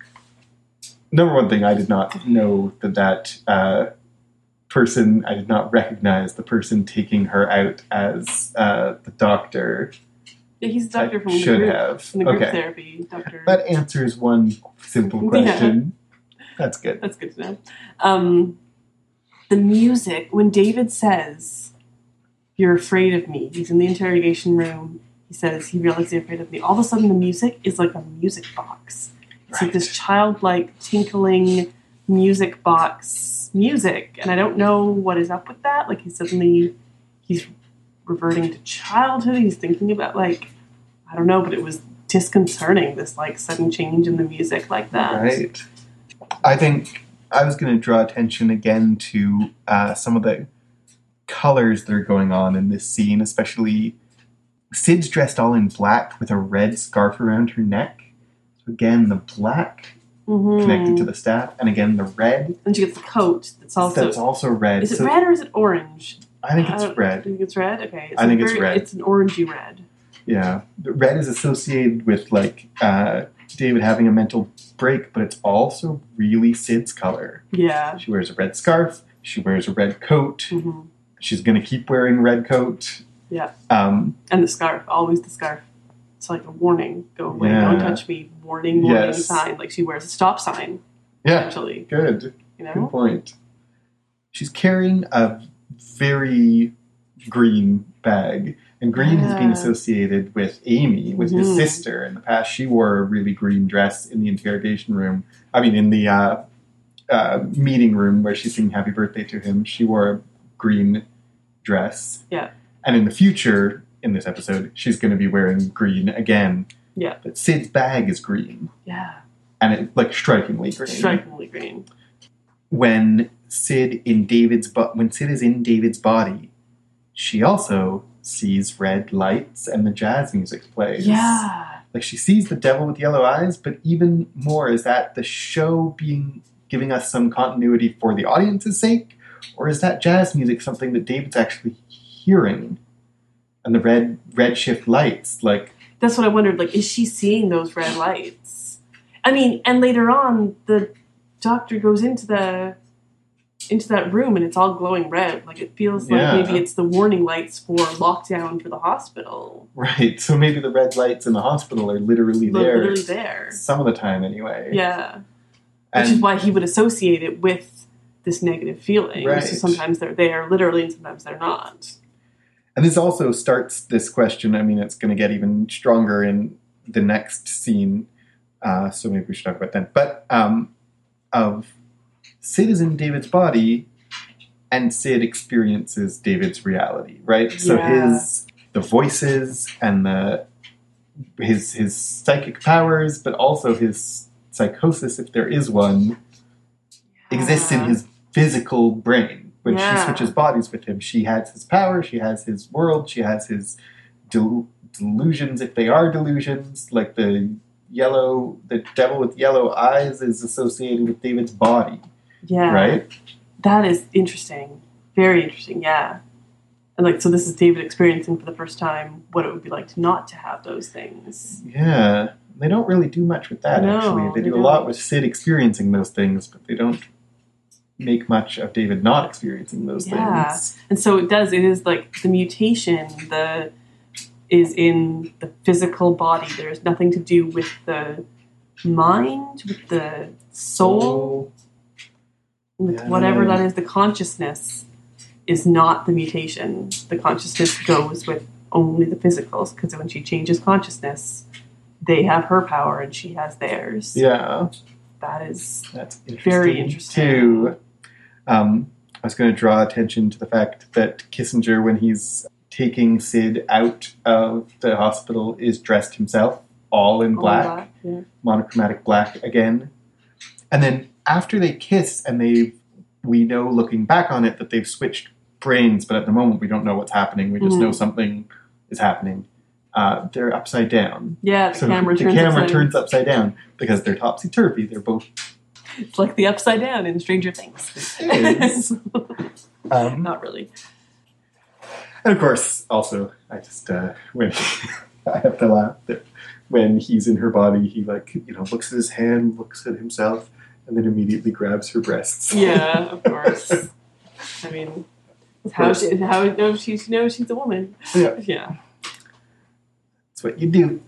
Number one thing, I did not know that person, I did not recognize the person taking her out as the doctor. Yeah, he's the doctor from the group therapy. Doctor. That answers one simple question. Yeah. That's good. That's good to know. The music, when David says, "You're afraid of me," he's in the interrogation room. He says he realizes you're afraid of me. All of a sudden, the music is like a music box. It's like this childlike, tinkling music box music. And I don't know what is up with that. Like, he's reverting to childhood. He's thinking about, like, I don't know, but it was disconcerting, this, like, sudden change in the music like that. Right. I think I was going to draw attention again to some of the colors that are going on in this scene, especially Sid's dressed all in black with a red scarf around her neck. So again, the black connected to the staff, and again, the red. And she gets the coat that's also red. Is it red or is it orange? I think it's red. Do you think it's red? Okay. It's red. It's an orangey red. Yeah. The red is associated with, like, David having a mental break, but it's also really Sid's color. Yeah. She wears a red scarf. She wears a red coat. Mm-hmm. She's going to keep wearing a red coat. Yeah. And the scarf. Always the scarf. It's like a warning. Go away. Yeah. Don't touch me. Warning sign. Like she wears a stop sign. Yeah. Actually. Good. You know? Good point. She's carrying a very green bag. And green has been associated with Amy, with his sister. In the past, she wore a really green dress in the interrogation room. I mean, in the meeting room where she's singing Happy Birthday to him. She wore a green dress. Yeah. And in the future, in this episode, she's going to be wearing green again. Yeah. But Sid's bag is green. Yeah. And it's like strikingly green. Strikingly green. When Sid is in David's body, she also sees red lights and the jazz music plays. Yeah. Like she sees the devil with yellow eyes, but even more is that the show giving us some continuity for the audience's sake, or is that jazz music something that David's actually hearing? And the red shift lights, like that's what I wondered. Like, is she seeing those red lights? I mean, and later on, the doctor goes into that room and it's all glowing red. Like it feels like maybe it's the warning lights for lockdown for the hospital. Right. So maybe the red lights in the hospital are literally there. Some of the time, anyway. Yeah. Which is why he would associate it with this negative feeling. Right. So sometimes they're there, literally, and sometimes they're not. And this also starts this question. I mean, it's going to get even stronger in the next scene. So maybe we should talk about that. But of Sid is in David's body, and Sid experiences David's reality, right? So the voices and his psychic powers, but also his psychosis, if there is one, exists in his physical brain. When she switches bodies with him, she has his power, she has his world, she has his delusions, if they are delusions. Like the devil with yellow eyes is associated with David's body. Yeah. Right? That is interesting. Very interesting, yeah. And like, so this is David experiencing for the first time what it would be like not to have those things. Yeah. They don't really do much with that, actually. They do a lot with Sid experiencing those things, but they don't make much of David not experiencing those things. And so it is like the mutation is in the physical body. There's nothing to do with the mind, with the soul. With whatever that is, the consciousness is not the mutation. The consciousness goes with only the physicals, because when she changes consciousness, they have her power and she has theirs. Yeah. That's interesting very interesting. Too. I was going to draw attention to the fact that Kissinger, when he's taking Sid out of the hospital, is dressed himself, all in black. Monochromatic black again. And then after they kiss, and we know, looking back on it, that they've switched brains, but at the moment we don't know what's happening. We just know something is happening. They're upside down. Yeah, the camera turns upside down because they're topsy-turvy. They're both... It's like the upside down in Stranger Things. It is. Not really. And of course, also, I just, when I have to laugh that when he's in her body, he looks at his hand, looks at himself, and then immediately grabs her breasts. Yeah, of course. I mean, how she knows she's a woman. Yeah. That's what you do.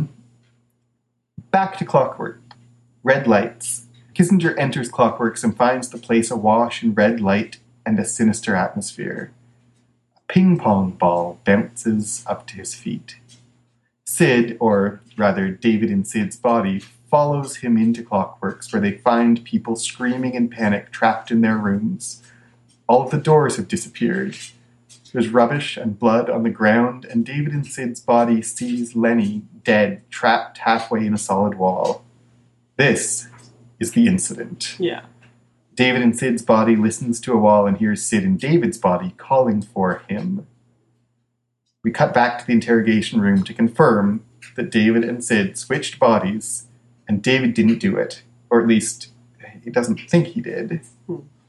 Back to Clockwork. Red lights. Kissinger enters Clockworks and finds the place awash in red light and a sinister atmosphere. A ping-pong ball bounces up to his feet. Sid, or rather David in Sid's body, follows him into Clockworks, where they find people screaming in panic, trapped in their rooms. All of the doors have disappeared. There's rubbish and blood on the ground, and David in Sid's body sees Lenny dead, trapped halfway in a solid wall. This is the incident. Yeah. David in Sid's body listens to a wall and hears Sid in David's body calling for him. We cut back to the interrogation room to confirm that David and Sid switched bodies, and David didn't do it. Or at least, he doesn't think he did.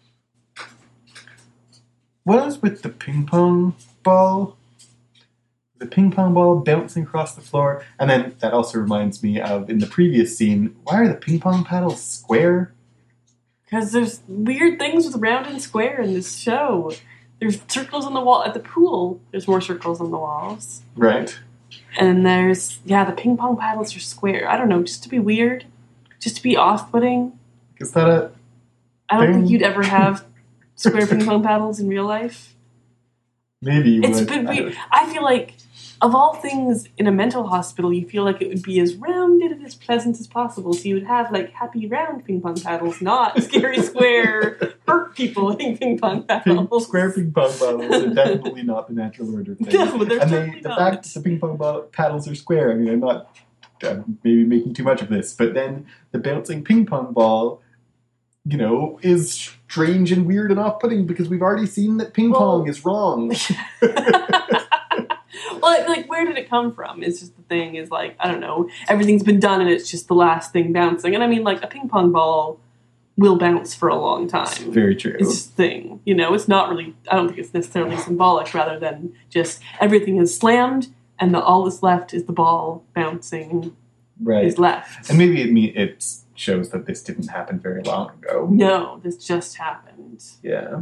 What is with the ping pong ball? The ping pong ball bouncing across the floor. And then that also reminds me of, in the previous scene, why are the ping pong paddles square? Because there's weird things with round and square in this show. There's circles on the wall. At the pool, there's more circles on the walls. Right. And there's, the ping pong paddles are square. I don't know, just to be weird. Just to be off-putting. Is that a I don't think you'd ever have square ping pong paddles in real life. Maybe you It's would. been weird. I feel like, of all things in a mental hospital, you feel like it would be as rounded and as pleasant as possible. So you would have, like, happy round ping pong paddles, not scary square, hurt people hitting ping pong paddles. Square ping pong paddles are definitely not the natural order of things. No, they're and certainly the not. fact that the ping pong paddles are square, I mean, I'm not maybe making too much of this, but then the bouncing ping pong ball, is strange and weird and off-putting because we've already seen that ping pong is wrong. Well, like, where did it come from? It's just the thing is, like, I don't know, everything's been done and it's just the last thing bouncing. And I mean, like, a ping pong ball will bounce for a long time. It's very true. It's just a thing. It's not really, I don't think it's necessarily symbolic, rather than just everything is slammed and all that's left is the ball bouncing is left. And maybe it shows that this didn't happen very long ago. No, this just happened. Yeah.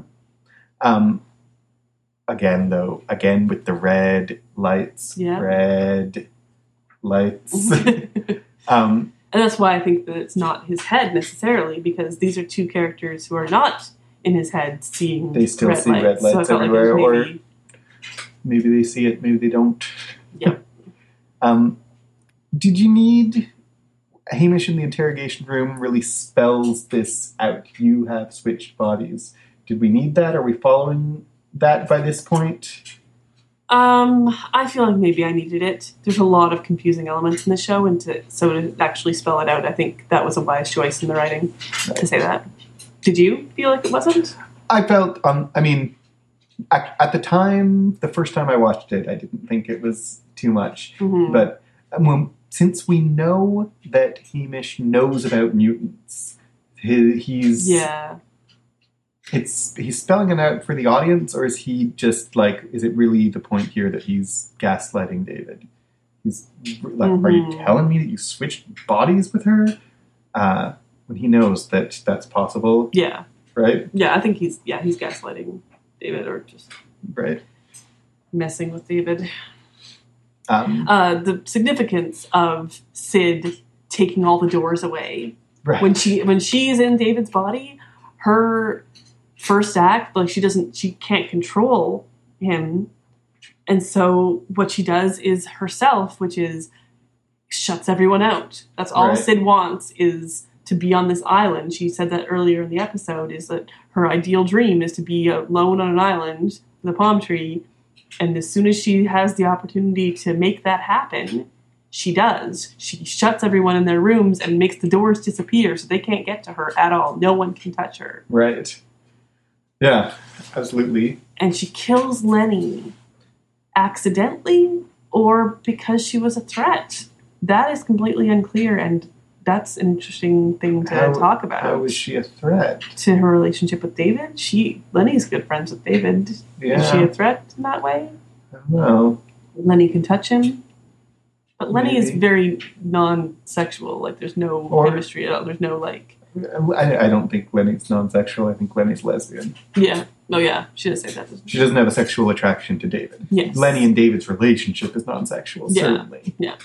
Again with the red lights. Yeah. Red lights. And that's why I think that it's not his head necessarily, because these are two characters who are not in his head seeing they still red see lights. red lights So I felt everywhere, like or maybe they see it, maybe they don't. Yep. Did you need Hamish in the interrogation room really spells this out? You have switched bodies. Did we need that? Are we following that by this point? I feel like maybe I needed it. There's a lot of confusing elements in the show, and to actually spell it out, I think that was a wise choice in the writing to say that. Did you feel like it wasn't? I felt, at the time, the first time I watched it, I didn't think it was too much. Mm-hmm. But since we know that Hamish knows about mutants, he's spelling it out for the audience, or is he just is it really the point here that he's gaslighting David? He's like, Are you telling me that you switched bodies with her? When he knows that that's possible. Yeah. Right? Yeah, I think he's gaslighting David, or just messing with David. The significance of Sid taking all the doors away. Right. When she's in David's body, her first act, she can't control him. And so what she does is herself, which is shuts everyone out. That's all Sid wants, is to be on this island. She said that earlier in the episode, is that her ideal dream is to be alone on an island with a palm tree. And as soon as she has the opportunity to make that happen, she does. She shuts everyone in their rooms and makes the doors disappear so they can't get to her at all. No one can touch her. Right. Yeah, absolutely. And she kills Lenny accidentally or because she was a threat. That is completely unclear, and that's an interesting thing to talk about. How was she a threat? To her relationship with David? Lenny's good friends with David. Yeah. Is she a threat in that way? I don't know. Lenny can touch him. But Lenny is Maybe. very non-sexual. Like, there's no chemistry at all. There's no, I don't think Lenny's non-sexual. I think Lenny's lesbian. Yeah. Oh, yeah. She does say that, doesn't She doesn't have a sexual attraction to David. Yes. Lenny and David's relationship is non-sexual, certainly. Yeah.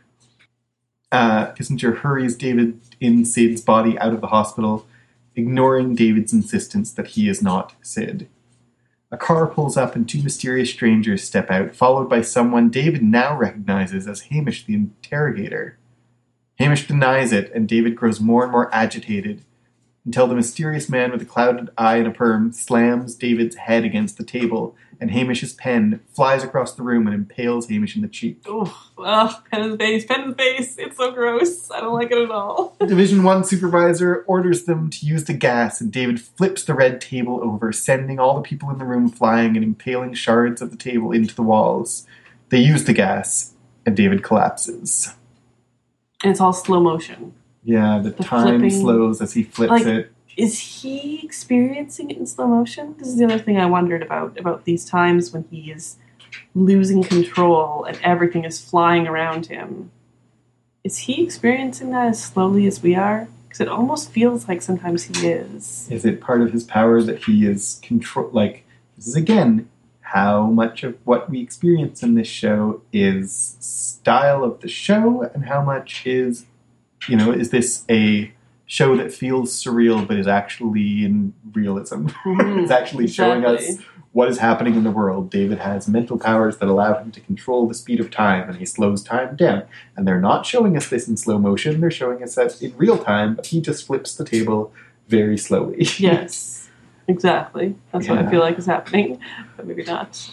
Kissinger hurries David in Sid's body out of the hospital, ignoring David's insistence that he is not Sid. A car pulls up and two mysterious strangers step out, followed by someone David now recognizes as Hamish the interrogator. Hamish denies it, and David grows more and more agitated, until the mysterious man with a clouded eye and a perm slams David's head against the table, and Hamish's pen flies across the room and impales Hamish in the cheek. Oh, pen in the face. It's so gross. I don't like it at all. The Division 1 supervisor orders them to use the gas, and David flips the red table over, sending all the people in the room flying and impaling shards of the table into the walls. They use the gas, and David collapses. And it's all slow motion. Yeah, the time flipping, slows as he flips it. Is he experiencing it in slow motion? This is the other thing I wondered about these times when he is losing control and everything is flying around him. Is he experiencing that as slowly as we are? Because it almost feels like sometimes he is. Is it part of his power that he is control? Like, this is again how much of what we experience in this show is style of the show, and how much is, is this a show that feels surreal but is actually in realism? Mm-hmm. It's actually showing us what is happening in the world. David has mental powers that allow him to control the speed of time, and he slows time down. And they're not showing us this in slow motion, they're showing us that in real time, but he just flips the table very slowly. Yes. Exactly. That's what I feel like is happening, but maybe not.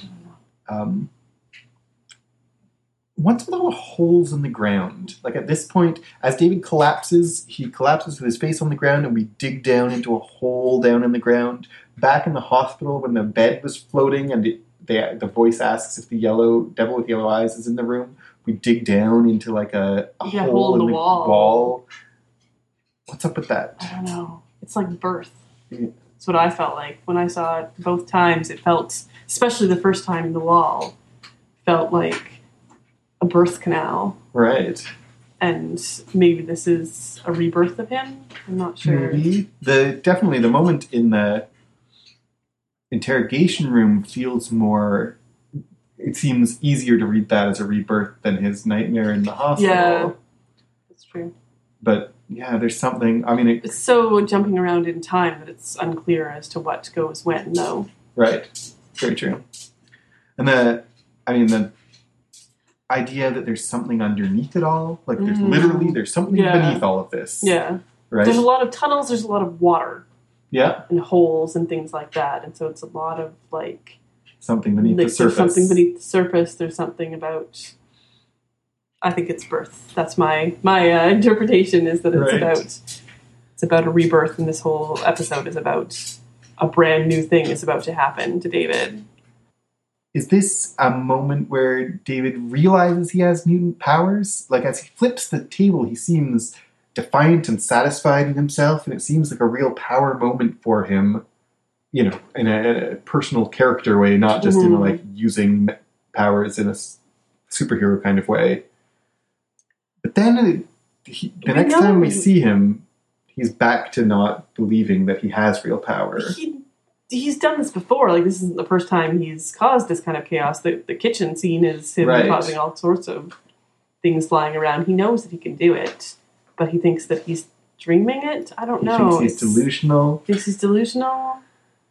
What's with all the holes in the ground? Like at this point, as David collapses, he collapses with his face on the ground, and we dig down into a hole down in the ground. Back in the hospital, when the bed was floating, and the voice asks if the yellow devil with yellow eyes is in the room, we dig down into like a hole in the wall. What's up with that? I don't know. It's like birth. Yeah. That's what I felt like when I saw it both times. It felt, especially the first time in the wall, felt like a birth canal. Right. And maybe this is a rebirth of him. I'm not sure. Maybe. Definitely the moment in the interrogation room feels more... It seems easier to read that as a rebirth than his nightmare in the hospital. Yeah, that's true. But... yeah, there's something... I mean... It's so jumping around in time that it's unclear as to what goes when, though. Right. Very true. And the idea that there's something underneath it all, like there's something beneath all of this. Yeah. Right? There's a lot of tunnels, there's a lot of water. Yeah. And holes and things like that. And so it's a lot of, like... something beneath the surface. There's something beneath the surface. There's something about... I think it's birth. That's my interpretation, is that it's about a rebirth, and this whole episode is about a brand new thing is about to happen to David. Is this a moment where David realizes he has mutant powers? Like, as he flips the table, he seems defiant and satisfied in himself, and it seems like a real power moment for him, in a personal character way, not just in like using powers in a superhero kind of way. But then the next time we see him, he's back to not believing that he has real power. He's done this before. Like, this isn't the first time he's caused this kind of chaos. The kitchen scene is him causing all sorts of things flying around. He knows that he can do it, but he thinks that he's dreaming it. I don't know. He thinks he's delusional. Thinks he's delusional.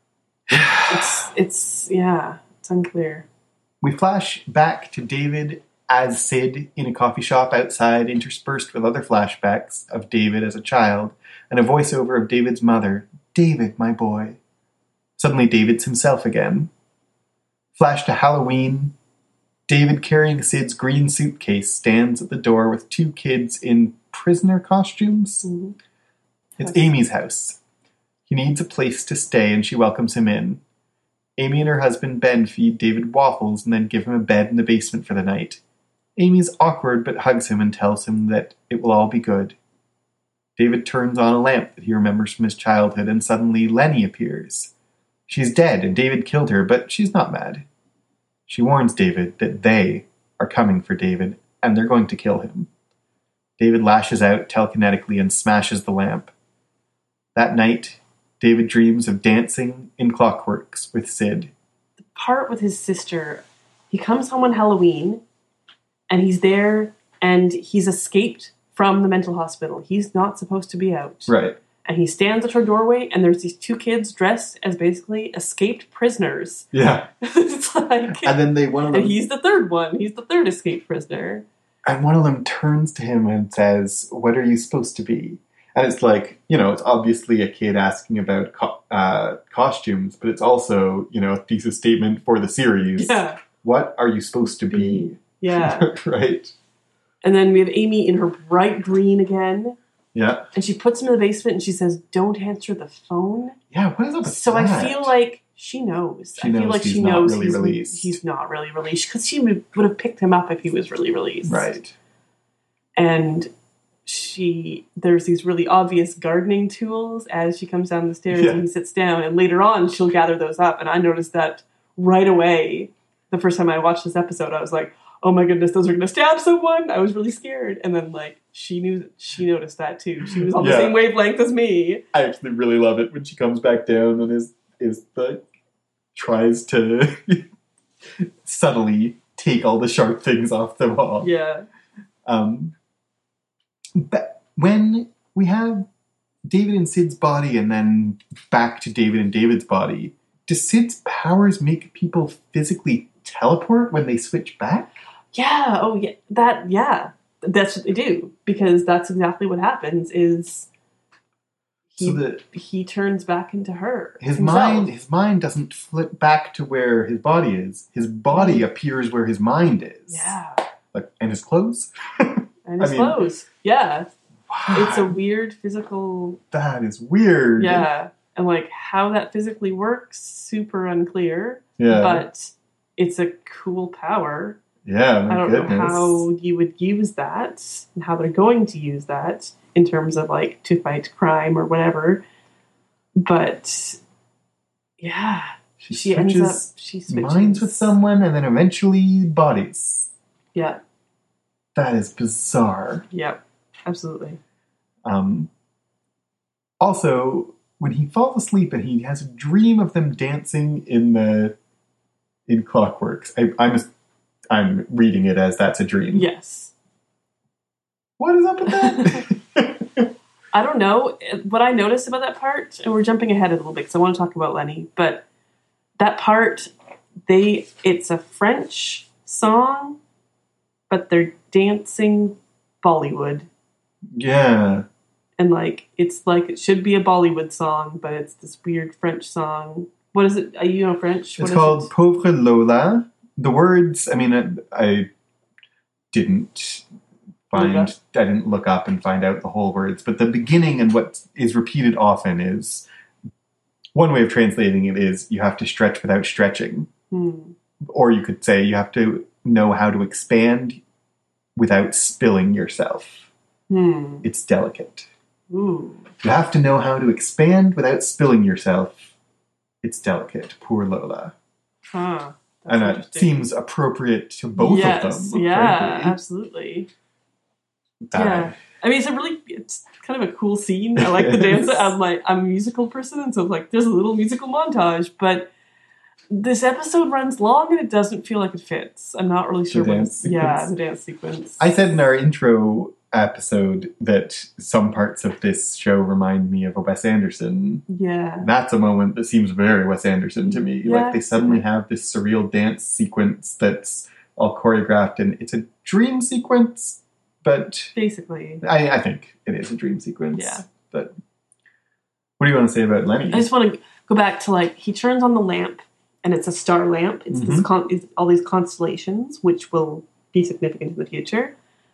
It's unclear. We flash back to David as Sid in a coffee shop outside, interspersed with other flashbacks of David as a child, and a voiceover of David's mother, "David, my boy." Suddenly David's himself again. Flash to Halloween. David, carrying Sid's green suitcase, stands at the door with two kids in prisoner costumes. Mm-hmm. It's Amy's house. He needs a place to stay, and she welcomes him in. Amy and her husband Ben feed David waffles and then give him a bed in the basement for the night. Amy's awkward but hugs him and tells him that it will all be good. David turns on a lamp that he remembers from his childhood, and suddenly Lenny appears. She's dead, and David killed her, but she's not mad. She warns David that they are coming for David, and they're going to kill him. David lashes out telekinetically and smashes the lamp. That night, David dreams of dancing in Clockworks with Sid. The part with his sister, he comes home on Halloween, and he's there, and he's escaped from the mental hospital. He's not supposed to be out. Right. And he stands at her doorway, and there's these two kids dressed as basically escaped prisoners. Yeah. It's like... And then one of them... And he's the third one. He's the third escaped prisoner. And one of them turns to him and says, "What are you supposed to be?" And it's like, it's obviously a kid asking about costumes, but it's also, a thesis statement for the series. Yeah. What are you supposed to be? Yeah. Right. And then we have Amy in her bright green again. Yeah. And she puts him in the basement and she says, "Don't answer the phone." Yeah, what is up with So that? I feel like she knows. I feel like she knows he's not really released. Because she would have picked him up if he was really released. Right. And there's these really obvious gardening tools as she comes down the stairs and he sits down. And later on, she'll gather those up. And I noticed that right away. the first time I watched this episode, I was like, oh my goodness, those are going to stab someone. I was really scared. And then, like, she noticed that too. She was on the same wavelength as me. I actually really love it when she comes back down and is like, tries to subtly take all the sharp things off the wall. Yeah. But when we have David and Sid's body and then back to David and David's body, does Sid's powers make people physically teleport when they switch back? Yeah. Oh, yeah. That's what they do, because that's exactly what happens. Is he turns back into her. His mind doesn't flip back to where his body is. His body appears where his mind is. Yeah. Like, and his clothes. And his clothes. Yeah. Wow. It's a weird physical. That is weird. Yeah. And like how that physically works, super unclear. Yeah. But it's a cool power. Yeah, I don't know how you would use that and how they're going to use that in terms of like to fight crime or whatever. But yeah, she ends up switches minds with someone and then eventually bodies. Yeah. That is bizarre. Yep, absolutely. Also, when he falls asleep and he has a dream of them dancing in Clockworks, I'm reading it as that's a dream. Yes. What is up with that? I don't know. What I noticed about that part, and we're jumping ahead a little bit because I want to talk about Lenny, but that part, it's a French song, but they're dancing Bollywood. Yeah. And like, it's like, it should be a Bollywood song, but it's this weird French song. What is it? You know French? It's called Pauvre Lola. The words, I mean, I didn't look up and find out the whole words, but the beginning and what is repeated often is, one way of translating it is, you have to stretch without stretching. Or you could say you have to know how to expand without spilling yourself. It's delicate. Ooh. You have to know how to expand without spilling yourself. It's delicate. Poor Lola. Huh. And that seems appropriate to both of them. Yeah, frankly. Absolutely. Yeah. I mean, it's kind of a cool scene. I like the dance. I'm a musical person, and so like there's a little musical montage, but this episode runs long and it doesn't feel like it fits. I'm not really sure the dance sequence. I said in our intro episode that some parts of this show remind me of a Wes Anderson. Yeah. That's a moment that seems very Wes Anderson to me. Yeah, like they suddenly have this surreal dance sequence that's all choreographed, and it's a dream sequence, but basically I think it is a dream sequence. Yeah. But what do you want to say about Lenny? I just want to go back to like, he turns on the lamp and it's a star lamp. It's it's all these constellations, which will be significant in the future.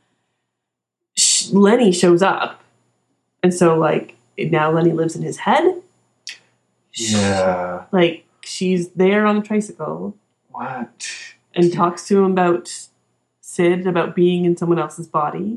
Lenny shows up, and so like now Lenny lives in his head. Yeah, like she's there on a tricycle. What? And talks to him about Sid, about being in someone else's body.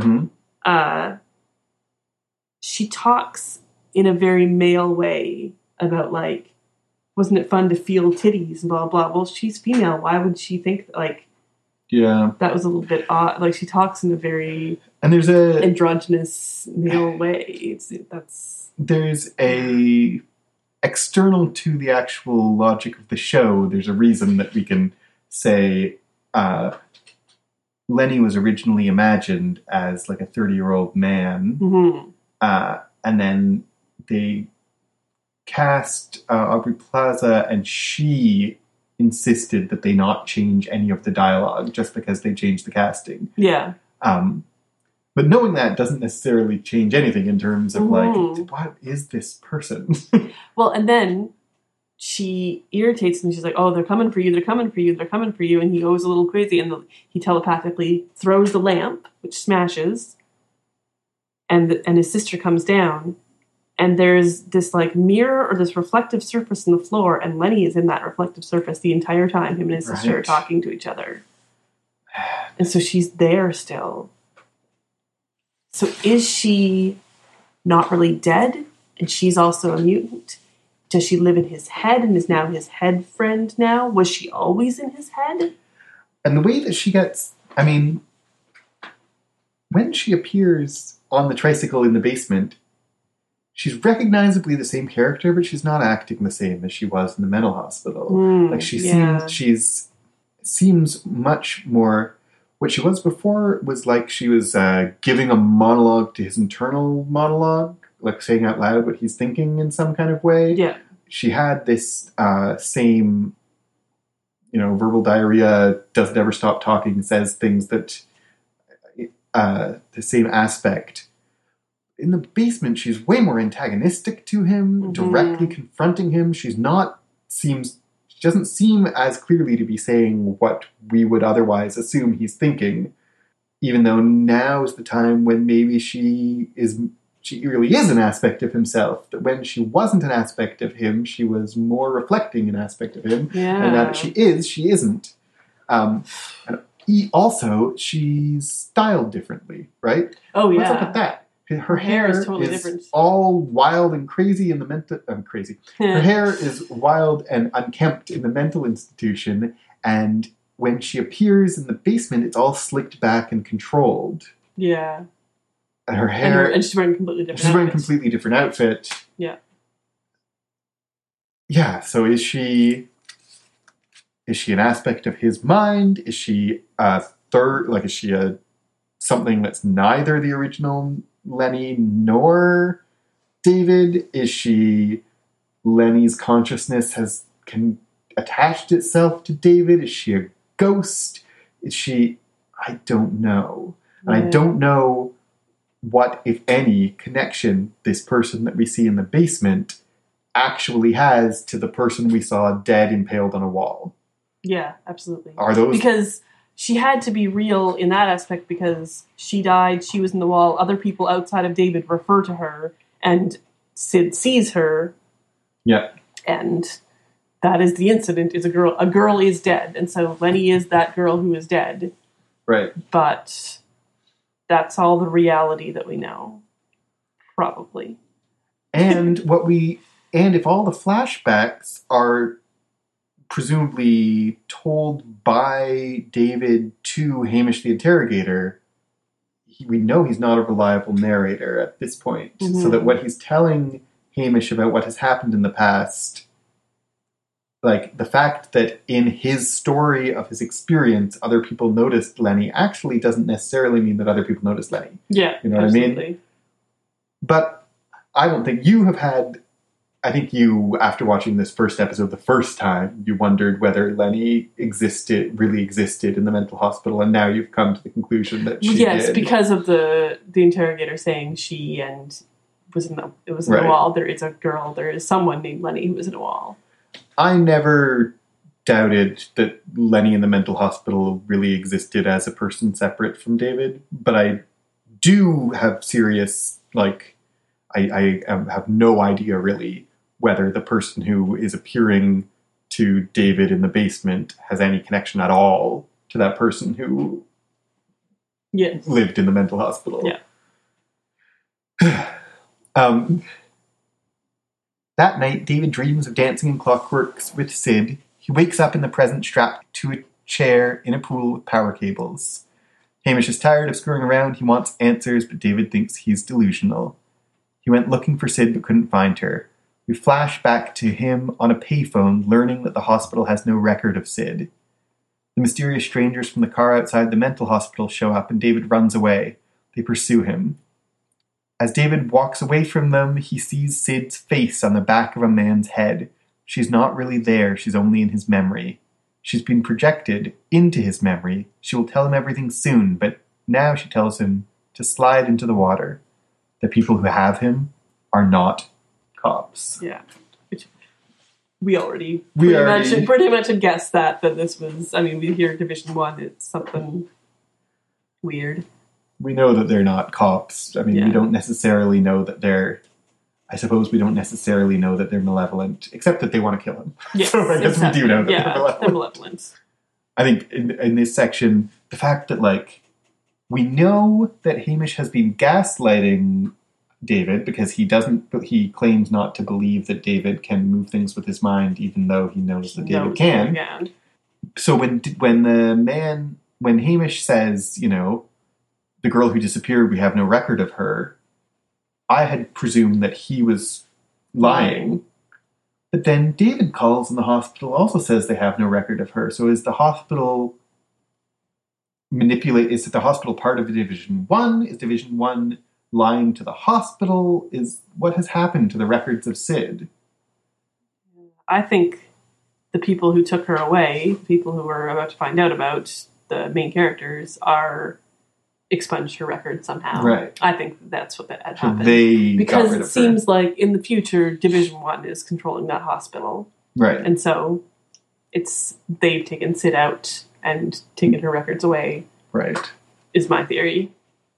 She talks in a very male way about like, wasn't it fun to feel titties and blah blah. Well, she's female. Why would she think like? Yeah, that was a little bit odd. Like she talks in a very there's a androgynous male way. There's a external to the actual logic of the show. There's a reason that we can say Lenny was originally imagined as like a 30-year-old man, and then they cast Aubrey Plaza, and she insisted that they not change any of the dialogue just because they changed the casting. Yeah. But knowing that doesn't necessarily change anything in terms of like, what is this person? Well, and then she irritates him. She's like, oh, they're coming for you, they're coming for you, they're coming for you. And he goes a little crazy, and he telepathically throws the lamp, which smashes. And his sister comes down. And there's this like mirror or this reflective surface in the floor, and Lenny is in that reflective surface the entire time. Him and his sister are talking to each other. And so she's there still. So is she not really dead? And she's also a mutant? does she live in his head and is now his head friend now? Was she always in his head? And the way that she gets, I mean, when she appears on the tricycle in the basement, she's recognizably the same character, but she's not acting the same as she was in the mental hospital. Like she seems much more. What she was before was like she was giving a monologue to his internal monologue, like saying out loud what he's thinking in some kind of way. Yeah. She had this same, verbal diarrhea, doesn't ever stop talking, says things that, the same aspect. In the basement, she's way more antagonistic to him, directly confronting him. She doesn't seem as clearly to be saying what we would otherwise assume he's thinking, even though now's the time when maybe she really is an aspect of himself. That when she wasn't an aspect of him, she was more reflecting an aspect of him. Yeah. And now that she isn't. And she's styled differently, right? Oh, yeah. Let's look at that. Her hair is totally different. All wild and crazy in the mental... crazy. Her hair is wild and unkempt in the mental institution, and when she appears in the basement, it's all slicked back and controlled. Yeah. And her hair... And she's wearing a completely different outfit. She's wearing a completely different outfit. Yeah. Yeah, so is she an aspect of his mind? Is she a third... Like, is she something that's neither the original Lenny nor David? Is she Lenny's consciousness attached itself to David? Is she a ghost? Is she... I don't know. And I don't know what, if any, connection this person that we see in the basement actually has to the person we saw dead impaled on a wall. Yeah, absolutely. Are those... Because she had to be real in that aspect because she died, she was in the wall, other people outside of David refer to her, and Sid sees her. Yeah. And that is the incident, is a girl. A girl is dead, and so Lenny is that girl who is dead. Right. But that's all the reality that we know. Probably. And if all the flashbacks are presumably told by David to Hamish the interrogator, we know he's not a reliable narrator at this point. So that what he's telling Hamish about what has happened in the past, like the fact that in his story of his experience other people noticed Lenny, actually doesn't necessarily mean that other people noticed Lenny. Yeah, you know absolutely. what I mean? But I don't think you have had... I think you, after watching this first episode the first time, you wondered whether Lenny really existed in the mental hospital, and now you've come to the conclusion that she did. Yes, because of the interrogator saying she and it was in the wall. There is a girl, there is someone named Lenny who was in a wall. I never doubted that Lenny in the mental hospital really existed as a person separate from David, but I do have serious, I have no idea really whether the person who is appearing to David in the basement has any connection at all to that person who lived in the mental hospital. Yeah. That night, David dreams of dancing in clockworks with Sid. He wakes up in the present strapped to a chair in a pool with power cables. Hamish is tired of screwing around. He wants answers, but David thinks he's delusional. He went looking for Sid but couldn't find her. We flash back to him on a payphone, learning that the hospital has no record of Sid. The mysterious strangers from the car outside the mental hospital show up and David runs away. They pursue him. As David walks away from them, he sees Sid's face on the back of a man's head. She's not really there, she's only in his memory. She's been projected into his memory. She will tell him everything soon, but now she tells him to slide into the water. The people who have him are not cops. Yeah. Which we already pretty much had guessed that this was, I mean, we hear Division 1, it's something weird. We know that they're not cops. I mean, we don't necessarily know that they're... I suppose we don't necessarily know that they're malevolent, except that they want to kill him. Yes, so I guess exactly. We do know that they're malevolent. I think in this section, the fact that, we know that Hamish has been gaslighting David because he claims not to believe that David can move things with his mind, even though he knows that David can. So when Hamish says, the girl who disappeared, we have no record of her, I had presumed that he was lying. But then David calls and the hospital also says they have no record of her. So is the hospital is the hospital part of Division 1? Is Division 1 lying to the hospital? What has happened to the records of Sid? I think the people who took her away, the people who we're about to find out about, the main characters, are expunged her record somehow. Right. I think that's what that happened. Because it seems like in the future, Division 1 is controlling that hospital. Right. And so they've taken Sid out and taken her records away. Right. Is my theory.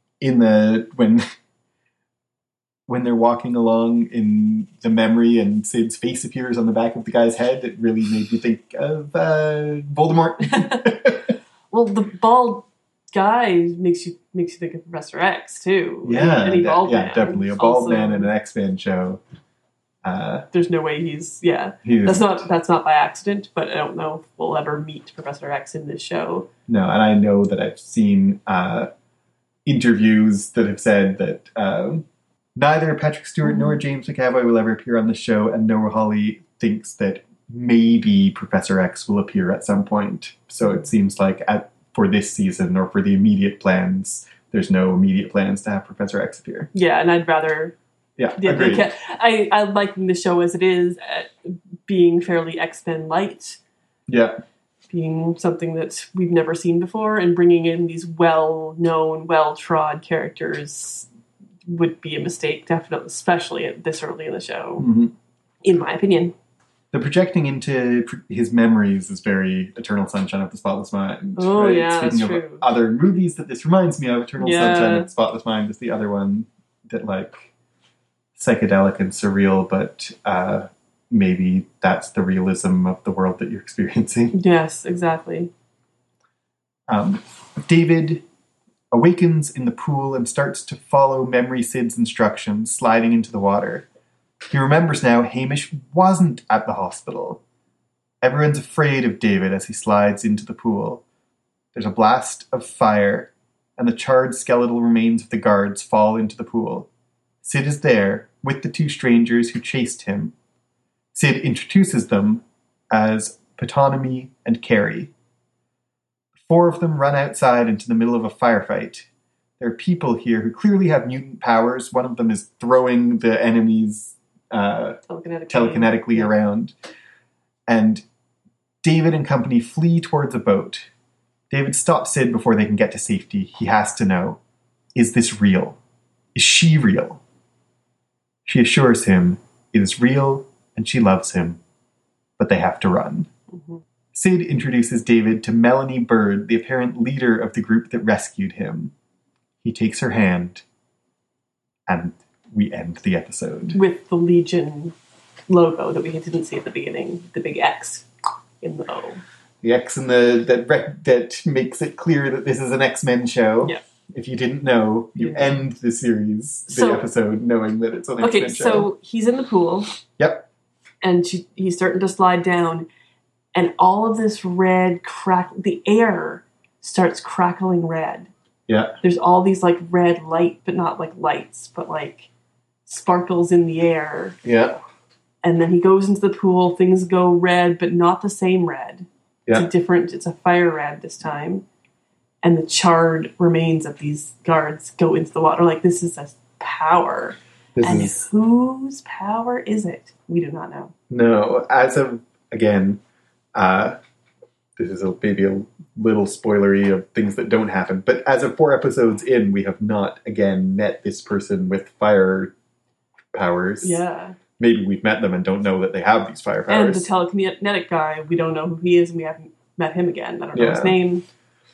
When they're walking along in the memory and Sid's face appears on the back of the guy's head, it really made me think of Voldemort. Well, the bald guy makes you think of Professor X too. Yeah, any bald man. Definitely a bald man in an X-Men show. There's no way he's that's not by accident, but I don't know if we'll ever meet Professor X in this show. No, and I know that I've seen interviews that have said that neither Patrick Stewart nor James McAvoy will ever appear on the show, and Noah Hawley thinks that maybe Professor X will appear at some point. So it seems like for this season or for the immediate plans, there's no immediate plans to have Professor X appear. Yeah, and I'd rather... Yeah, agreed. I like the show as it is, being fairly X-Men light. Yeah. Being something that we've never seen before, and bringing in these well-known, well-trod characters would be a mistake, definitely, especially this early in the show, in my opinion. The projecting into his memories is very Eternal Sunshine of the Spotless Mind. Oh, right? yeah, Speaking that's of true. Other movies that this reminds me of, Eternal Sunshine of the Spotless Mind is the other one that, psychedelic and surreal, but maybe that's the realism of the world that you're experiencing. Yes, exactly. David awakens in the pool and starts to follow Memory Sid's instructions, sliding into the water. He remembers now Hamish wasn't at the hospital. Everyone's afraid of David as he slides into the pool. There's a blast of fire, and the charred skeletal remains of the guards fall into the pool. Sid is there, with the two strangers who chased him. Sid introduces them as Ptonomy and Carrie. Four of them run outside into the middle of a firefight. There are people here who clearly have mutant powers. One of them is throwing the enemies telekinetically around. And David and company flee towards a boat. David stops Sid before they can get to safety. He has to know, is this real? Is she real? She assures him it is real and she loves him, but they have to run. Mm-hmm. Sid introduces David to Melanie Bird, the apparent leader of the group that rescued him. He takes her hand, and we end the episode. With the Legion logo that we didn't see at the beginning, the big X in the O. The X in that makes it clear that this is an X-Men show. Yeah. If you didn't know, you end the series, episode, knowing that it's an X-Men show. Okay, so he's in the pool. Yep. And he's starting to slide down, and all of this red the air starts crackling red. Yeah. There's all these red light, but not lights, but sparkles in the air. Yeah. And then he goes into the pool, things go red, but not the same red. Yeah. It's a fire red this time. And the charred remains of these guards go into the water. This is a power. Whose power is it? We do not know. No, again, this is maybe a little spoilery of things that don't happen, but as of 4 episodes in, we have not, again, met this person with fire powers. Yeah. Maybe we've met them and don't know that they have these fire powers. And the telekinetic guy, we don't know who he is, and we haven't met him again. I don't know his name.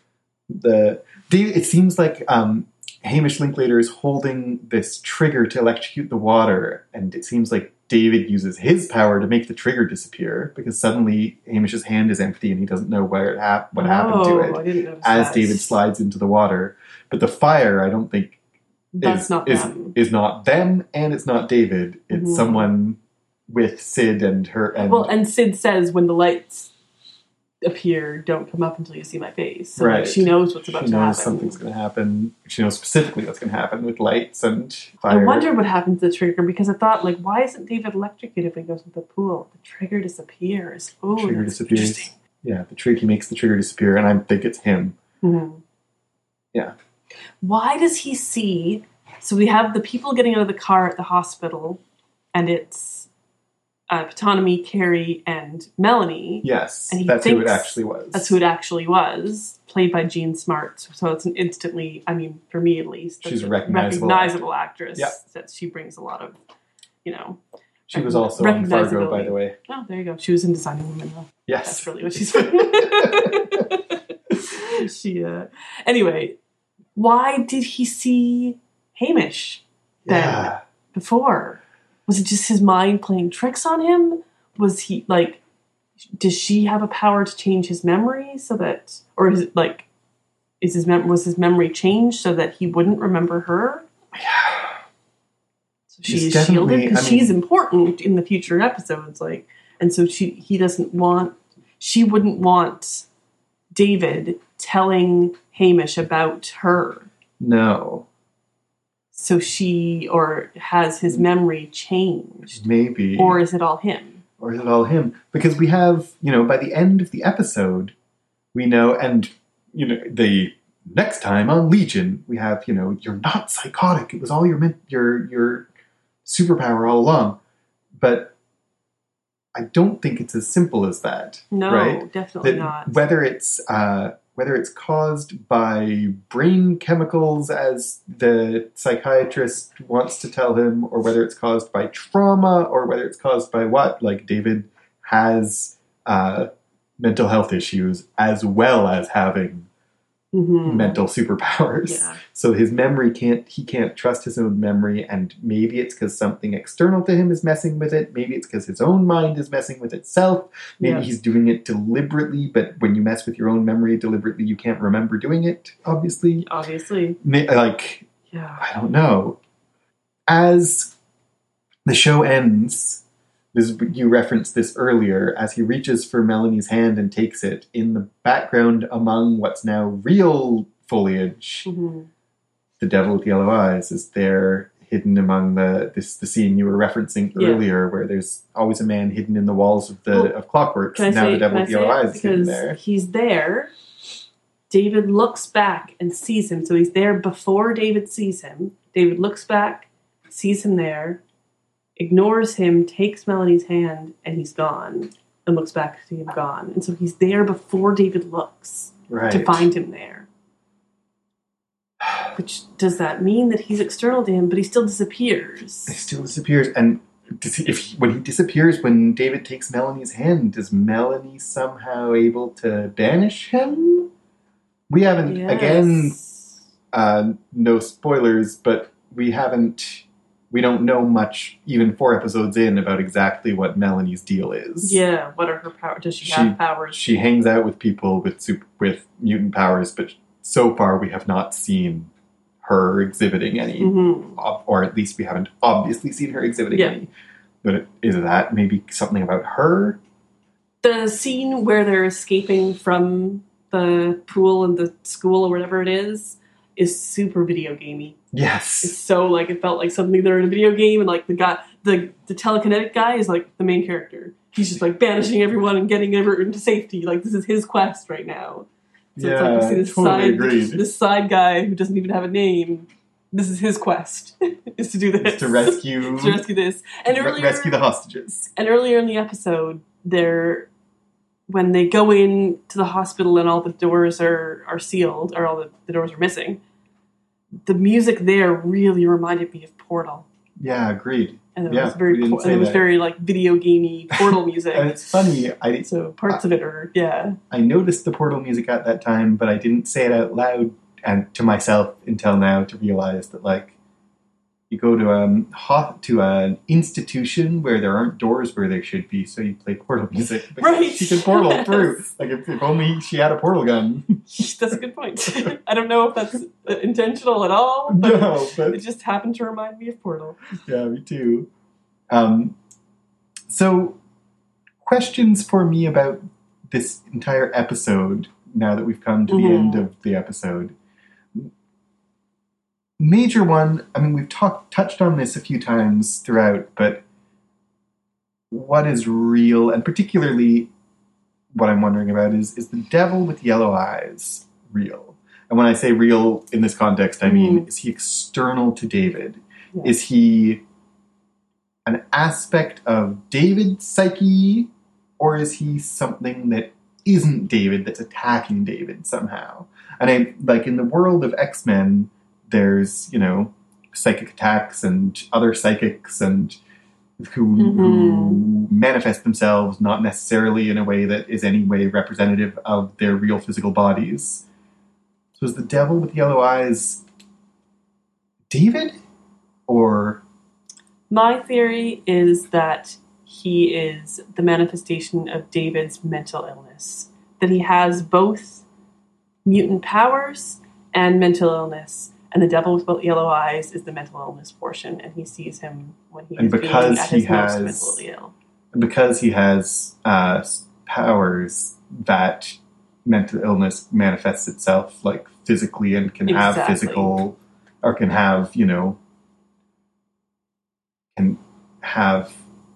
It seems like Hamish Linklater is holding this trigger to electrocute the water, and it seems like David uses his power to make the trigger disappear, because suddenly Hamish's hand is empty and he doesn't know what happened to it I didn't notice as that. David slides into the water. But the fire, I don't think That's not them. Is not them, and it's not David. It's someone with Sid and her. And Sid says when the lights appear, don't come up until you see my face. So like, she knows what's about to happen. She knows something's going to happen. She knows specifically what's going to happen with lights and fire. I wonder what happened to the trigger, because I thought, like, why isn't David electrocuted when he goes into the pool? The trigger disappears. Oh, trigger disappears. Interesting. Yeah, he makes the trigger disappear, and I think it's him. Mm-hmm. Yeah. Why does he see... So we have the people getting out of the car at the hospital, and it's Ptonomy, Carrie, and Melanie. Yes, and that's who it actually was. That's who it actually was, played by Jean Smart. So it's an instantly, I mean, for me at least, she's a recognizable actress. Yeah. That she brings a lot of, She was also on Fargo, by the way. Oh, there you go. She was in Designing Women, though. Yes. That's really what she's doing. Anyway, why did he see Hamish then before? Was it just his mind playing tricks on him? Was he, like, does she have a power to change his memory so that, or is it like, was his memory changed so that he wouldn't remember her? Yeah. So she's shielded because she's important in the future episodes, like, and so she wouldn't want David telling Hamish about her. No. So has his memory changed? Maybe. Or is it all him? Because we have, by the end of the episode, we know, and, the next time on Legion, we have, you're not psychotic. It was all your superpower all along. But I don't think it's as simple as that. No, right? Definitely not. Whether it's caused by brain chemicals, as the psychiatrist wants to tell him, or whether it's caused by trauma, or whether it's caused by what, like David has mental health issues as well as having mental superpowers. Yeah. So his memory he can't trust his own memory, and maybe it's because something external to him is messing with it. Maybe it's because his own mind is messing with itself. Maybe he's doing it deliberately, but when you mess with your own memory deliberately, you can't remember doing it, obviously. I don't know. As the show ends, you referenced this earlier, as he reaches for Melanie's hand and takes it, in the background among what's now real foliage, the devil with yellow eyes is there, hidden among the scene you were referencing earlier, where there's always a man hidden in the walls of Clockworks. Now the devil with yellow eyes is hidden there. He's there. David looks back and sees him. So he's there before David sees him. David looks back, sees him there, ignores him, takes Melanie's hand, and he's gone. And looks back to see him gone. And so he's there before David looks to find him there. Which, does that mean that he's external to him, but he still disappears? He still disappears. And when he disappears, when David takes Melanie's hand, is Melanie somehow able to banish him? We haven't, again, no spoilers, but we don't know much, even 4 episodes in, about exactly what Melanie's deal is. Yeah, what are her powers? Does she have powers? She hangs out with people with mutant powers, but so far we have not seen her exhibiting any, or at least we haven't obviously seen her exhibiting any. But is that maybe something about her? The scene where they're escaping from the pool and the school or whatever it is super video gamey. Yes. It's so, like, it felt like something they're in a video game, and, like, the guy, the telekinetic guy is, like, the main character. He's just, like, banishing everyone and getting everyone to safety. Like, this is his quest right now. So it's like, you see this side guy who doesn't even have a name. This is his quest, is to do this. It's to rescue... to rescue this. And rescue the hostages. And earlier in the episode, when they go in to the hospital and all the doors are sealed, or all the doors are missing, the music there really reminded me of Portal. Yeah, agreed. And it was very like video gamey Portal music. And it's funny. So parts of it are, I noticed the Portal music at that time, but I didn't say it out loud and to myself until now to realize that, like, You go to to an institution where there aren't doors where there should be, so you play portal music. Right. She can portal through. Like if only she had a portal gun. That's a good point. I don't know if that's intentional at all, but, No, but it just happened to remind me of Portal. yeah, me too. So, questions for me about this entire episode. Now that we've come to the end of the episode. Major one, I mean, we've touched on this a few times throughout, but what is real, and particularly what I'm wondering about is the devil with yellow eyes real? And when I say real in this context, I mean, is he external to David? Yeah. Is he an aspect of David's psyche, or is he something that isn't David that's attacking David somehow? And like in the world of X-Men, there's, psychic attacks and other psychics and who manifest themselves not necessarily in a way that is any way representative of their real physical bodies. So is the devil with yellow eyes David? Or... My theory is that he is the manifestation of David's mental illness. That he has both mutant powers and mental illness. And the devil with yellow eyes is the mental illness portion, and he sees him when he is being at his most mentally ill. Because he has powers, that mental illness manifests itself like physically and can have physical, or can have, can have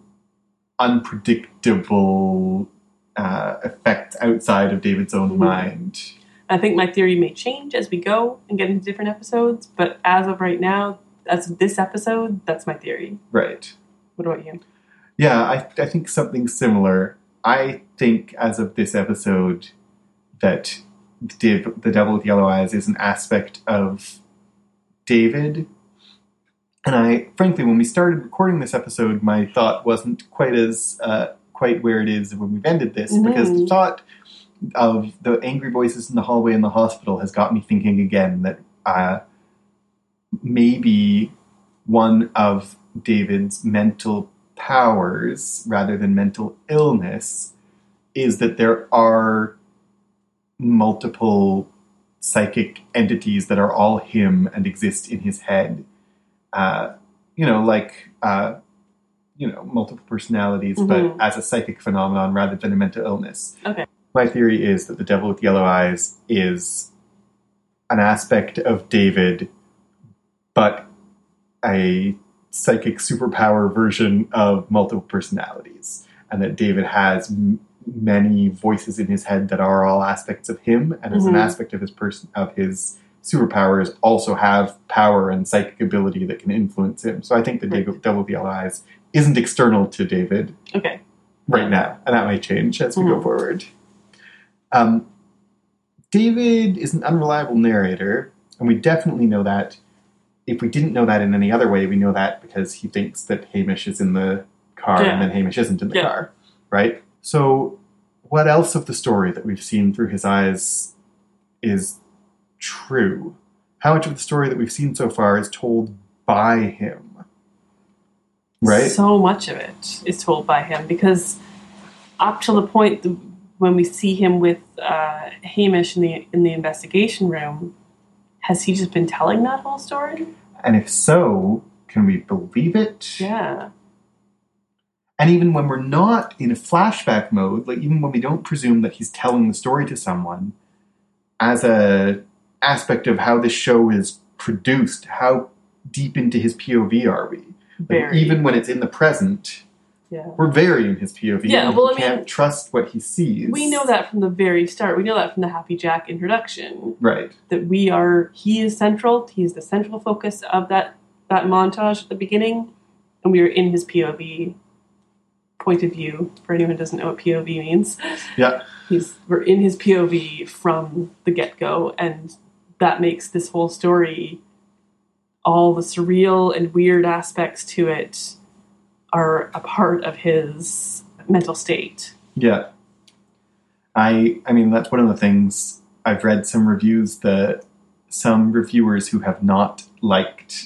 unpredictable effects outside of David's own mind. I think my theory may change as we go and get into different episodes, but as of right now, as of this episode, that's my theory. Right. What about you? Yeah, I think something similar. I think as of this episode that the devil with yellow eyes is an aspect of David. And frankly, when we started recording this episode, my thought wasn't quite where it is when we've ended this, because the thought of the angry voices in the hallway in the hospital has got me thinking again that maybe one of David's mental powers, rather than mental illness, is that there are multiple psychic entities that are all him and exist in his head. Multiple personalities, but as a psychic phenomenon rather than a mental illness. Okay. My theory is that the devil with yellow eyes is an aspect of David, but a psychic superpower version of multiple personalities. And that David has many voices in his head that are all aspects of him, and as an aspect of his superpowers also have power and psychic ability that can influence him. So I think the devil with yellow eyes isn't external to David right now, and that might change as we go forward. David is an unreliable narrator, and we definitely know that. If we didn't know that in any other way, we know that because he thinks that Hamish is in the car and then Hamish isn't in the car, right? So what else of the story that we've seen through his eyes is true? How much of the story that we've seen so far is told by him? Right? So much of it is told by him, because up to the point when we see him with Hamish in the investigation room, has he just been telling that whole story? And if so, can we believe it? Yeah. And even when we're not in a flashback mode, like even when we don't presume that he's telling the story to someone, as a aspect of how this show is produced, how deep into his POV are we? Like, even when it's in the present, we're very in his POV. Yeah, and we can't trust what he sees. We know that from the very start. We know that from the Happy Jack introduction. Right. That he is central. He's the central focus of that montage at the beginning. And we are in his POV point of view, for anyone who doesn't know what POV means. Yeah. We're in his POV from the get-go, and that makes this whole story, all the surreal and weird aspects to it are a part of his mental state. Yeah. I mean, that's one of the things I've read some reviews that some reviewers who have not liked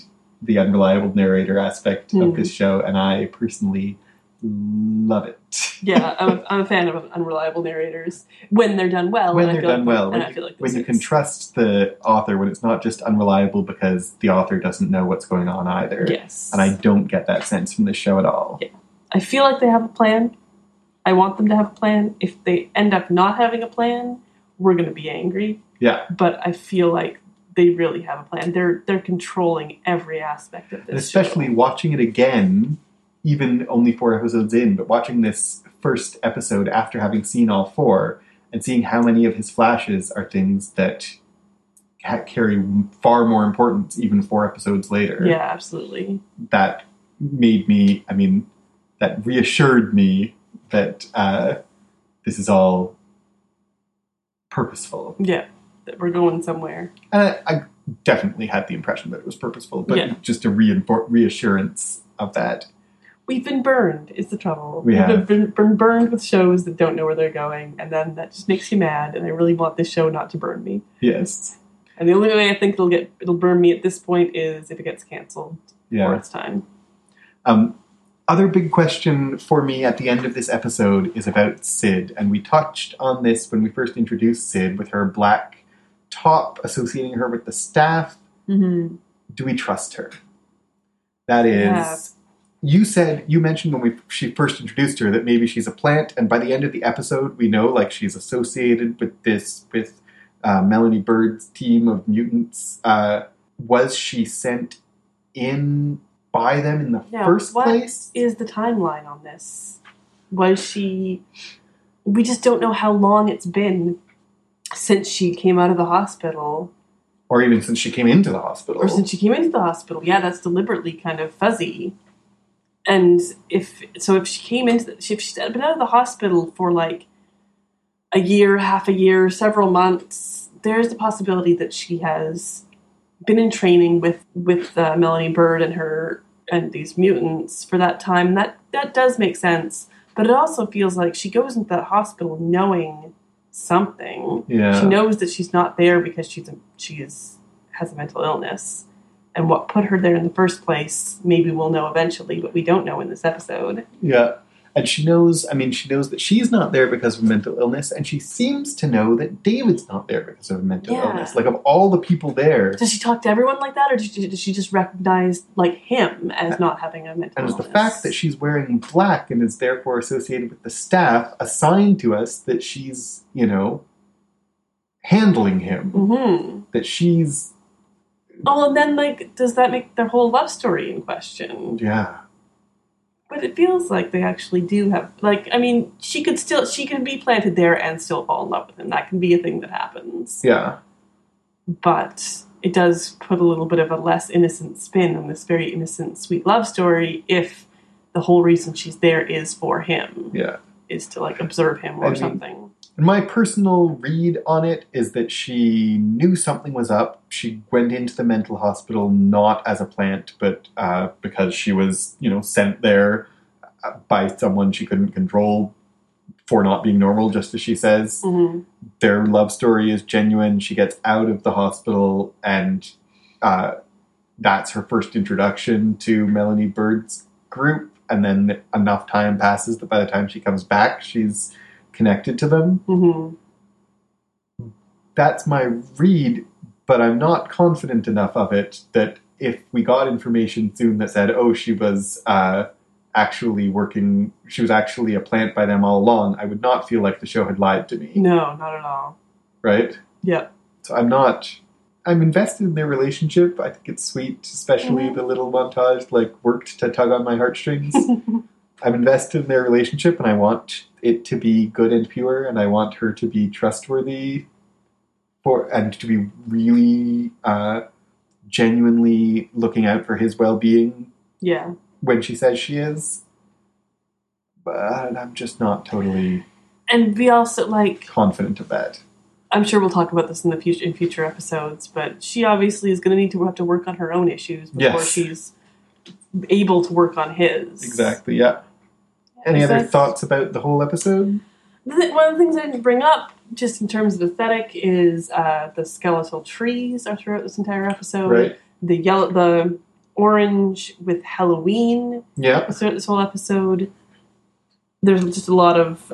the unreliable narrator aspect of this show, and I personally love it. Yeah, I'm a fan of unreliable narrators when they're done well. When they're done well. When you can is. trust the author, when it's not just unreliable because the author doesn't know what's going on either. Yes. And I don't get that sense from this show at all. Yeah. I feel like they have a plan. I want them to have a plan. If they end up not having a plan, we're going to be angry. Yeah. But I feel like they really have a plan. They're controlling every aspect of this and especially show. Watching it again, even only 4 episodes in, but watching this first episode after having seen all 4 and seeing how many of his flashes are things that carry far more importance even 4 episodes later. Yeah, absolutely. That made me, that reassured me that this is all purposeful. Yeah, that we're going somewhere. And I definitely had the impression that it was purposeful, but just a reassurance of that. We've been burned, is the trouble. We've been burned with shows that don't know where they're going, and then that just makes you mad, and I really want this show not to burn me. Yes. And the only way I think it'll burn me at this point is if it gets canceled for its time. Other big question for me at the end of this episode is about Sid, and we touched on this when we first introduced Sid with her black top associating her with the staff. Mm-hmm. Do we trust her? That is, you mentioned when she first introduced her that maybe she's a plant, and by the end of the episode we know like she's associated with Melanie Bird's team of mutants. Was she sent in by them in the first place? What is the timeline on this? Was she... We just don't know how long it's been since she came out of the hospital. Or even since she came into the hospital. Or since she came into the hospital. Yeah, that's deliberately kind of fuzzy. And if she's been out of the hospital for like a year, half a year, several months, there's the possibility that she has been in training with Melanie Bird and these mutants for that time. That does make sense, but it also feels like she goes into that hospital knowing something. Yeah. She knows that she's not there because she has a mental illness, and what put her there in the first place. Maybe we'll know eventually, but we don't know in this episode. Yeah. And she knows that she's not there because of mental illness, and she seems to know that David's not there because of mental illness. Like, of all the people there... Does she talk to everyone like that, or does she just recognize, like, him as not having a mental illness? And it's the fact that she's wearing black and is therefore associated with the staff a sign to us that she's, handling him. Mm-hmm. That she's... Oh, and then, like, does that make their whole love story in question? Yeah. But it feels like they actually do have, like, she can be planted there and still fall in love with him. That can be a thing that happens. Yeah. But it does put a little bit of a less innocent spin on this very innocent, sweet love story if the whole reason she's there is for him. Yeah. Is to, like, observe him or something. My personal read on it is that she knew something was up. She went into the mental hospital not as a plant, but because she was, sent there by someone she couldn't control for not being normal, just as she says. Mm-hmm. Their love story is genuine. She gets out of the hospital, and that's her first introduction to Melanie Bird's group. And then enough time passes that by the time she comes back, she's connected to them. Mm-hmm. That's my read, but I'm not confident enough of it that if we got information soon that said, she was actually a plant by them all along, I would not feel like the show had lied to me. No, not at all. Right? Yeah. So I'm invested in their relationship. I think it's sweet, especially the little montage, worked to tug on my heartstrings. I'm invested in their relationship, and I want it to be good and pure, and I want her to be trustworthy and to be really genuinely looking out for his well-being. Yeah. When she says she is. But I'm just not totally... And we also, confident of that. I'm sure we'll talk about this in future episodes, but she obviously is going to have to work on her own issues before she's able to work on his. Exactly, yeah. Any other thoughts about the whole episode? One of the things I didn't bring up, just in terms of aesthetic, is the skeletal trees are throughout this entire episode. Right. The orange with Halloween. Yeah. This whole episode. There's just a lot of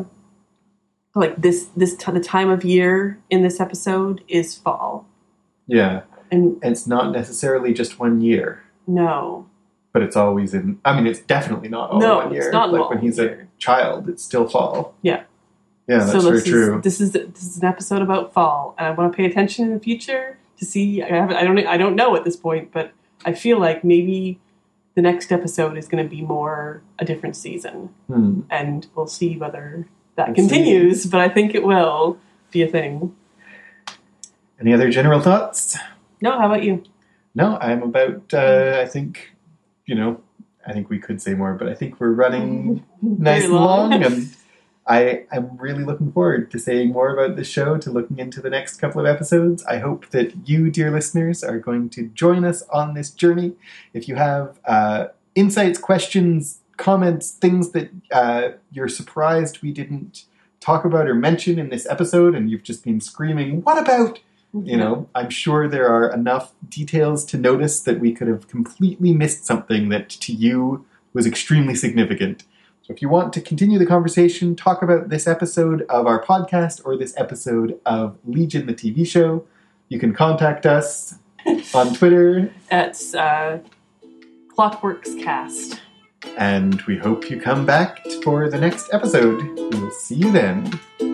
the time of year in this episode is fall. Yeah. And it's not necessarily just 1 year. No. But it's always in... I mean, it's definitely not all 1 year. It's not like when he's a child, it's still fall. Yeah. Yeah, that's very true. This is an episode about fall, and I want to pay attention in the future to see... I don't know at this point, but I feel like maybe the next episode is going to be more a different season. And we'll see whether that continues, but I think it will be a thing. Any other general thoughts? No, how about you? No, I'm about, I think, I think we could say more, but I think we're running nice and long, and I'm really looking forward to saying more about this show, to looking into the next couple of episodes. I hope that you, dear listeners, are going to join us on this journey. If you have insights, questions, comments, things that you're surprised we didn't talk about or mention in this episode, and you've just been screaming, what about... I'm sure there are enough details to notice that we could have completely missed something that to you was extremely significant. So if you want to continue the conversation, talk about this episode of our podcast or this episode of Legion, the TV show, you can contact us on Twitter. That's ClockworksCast. And we hope you come back for the next episode. We'll see you then.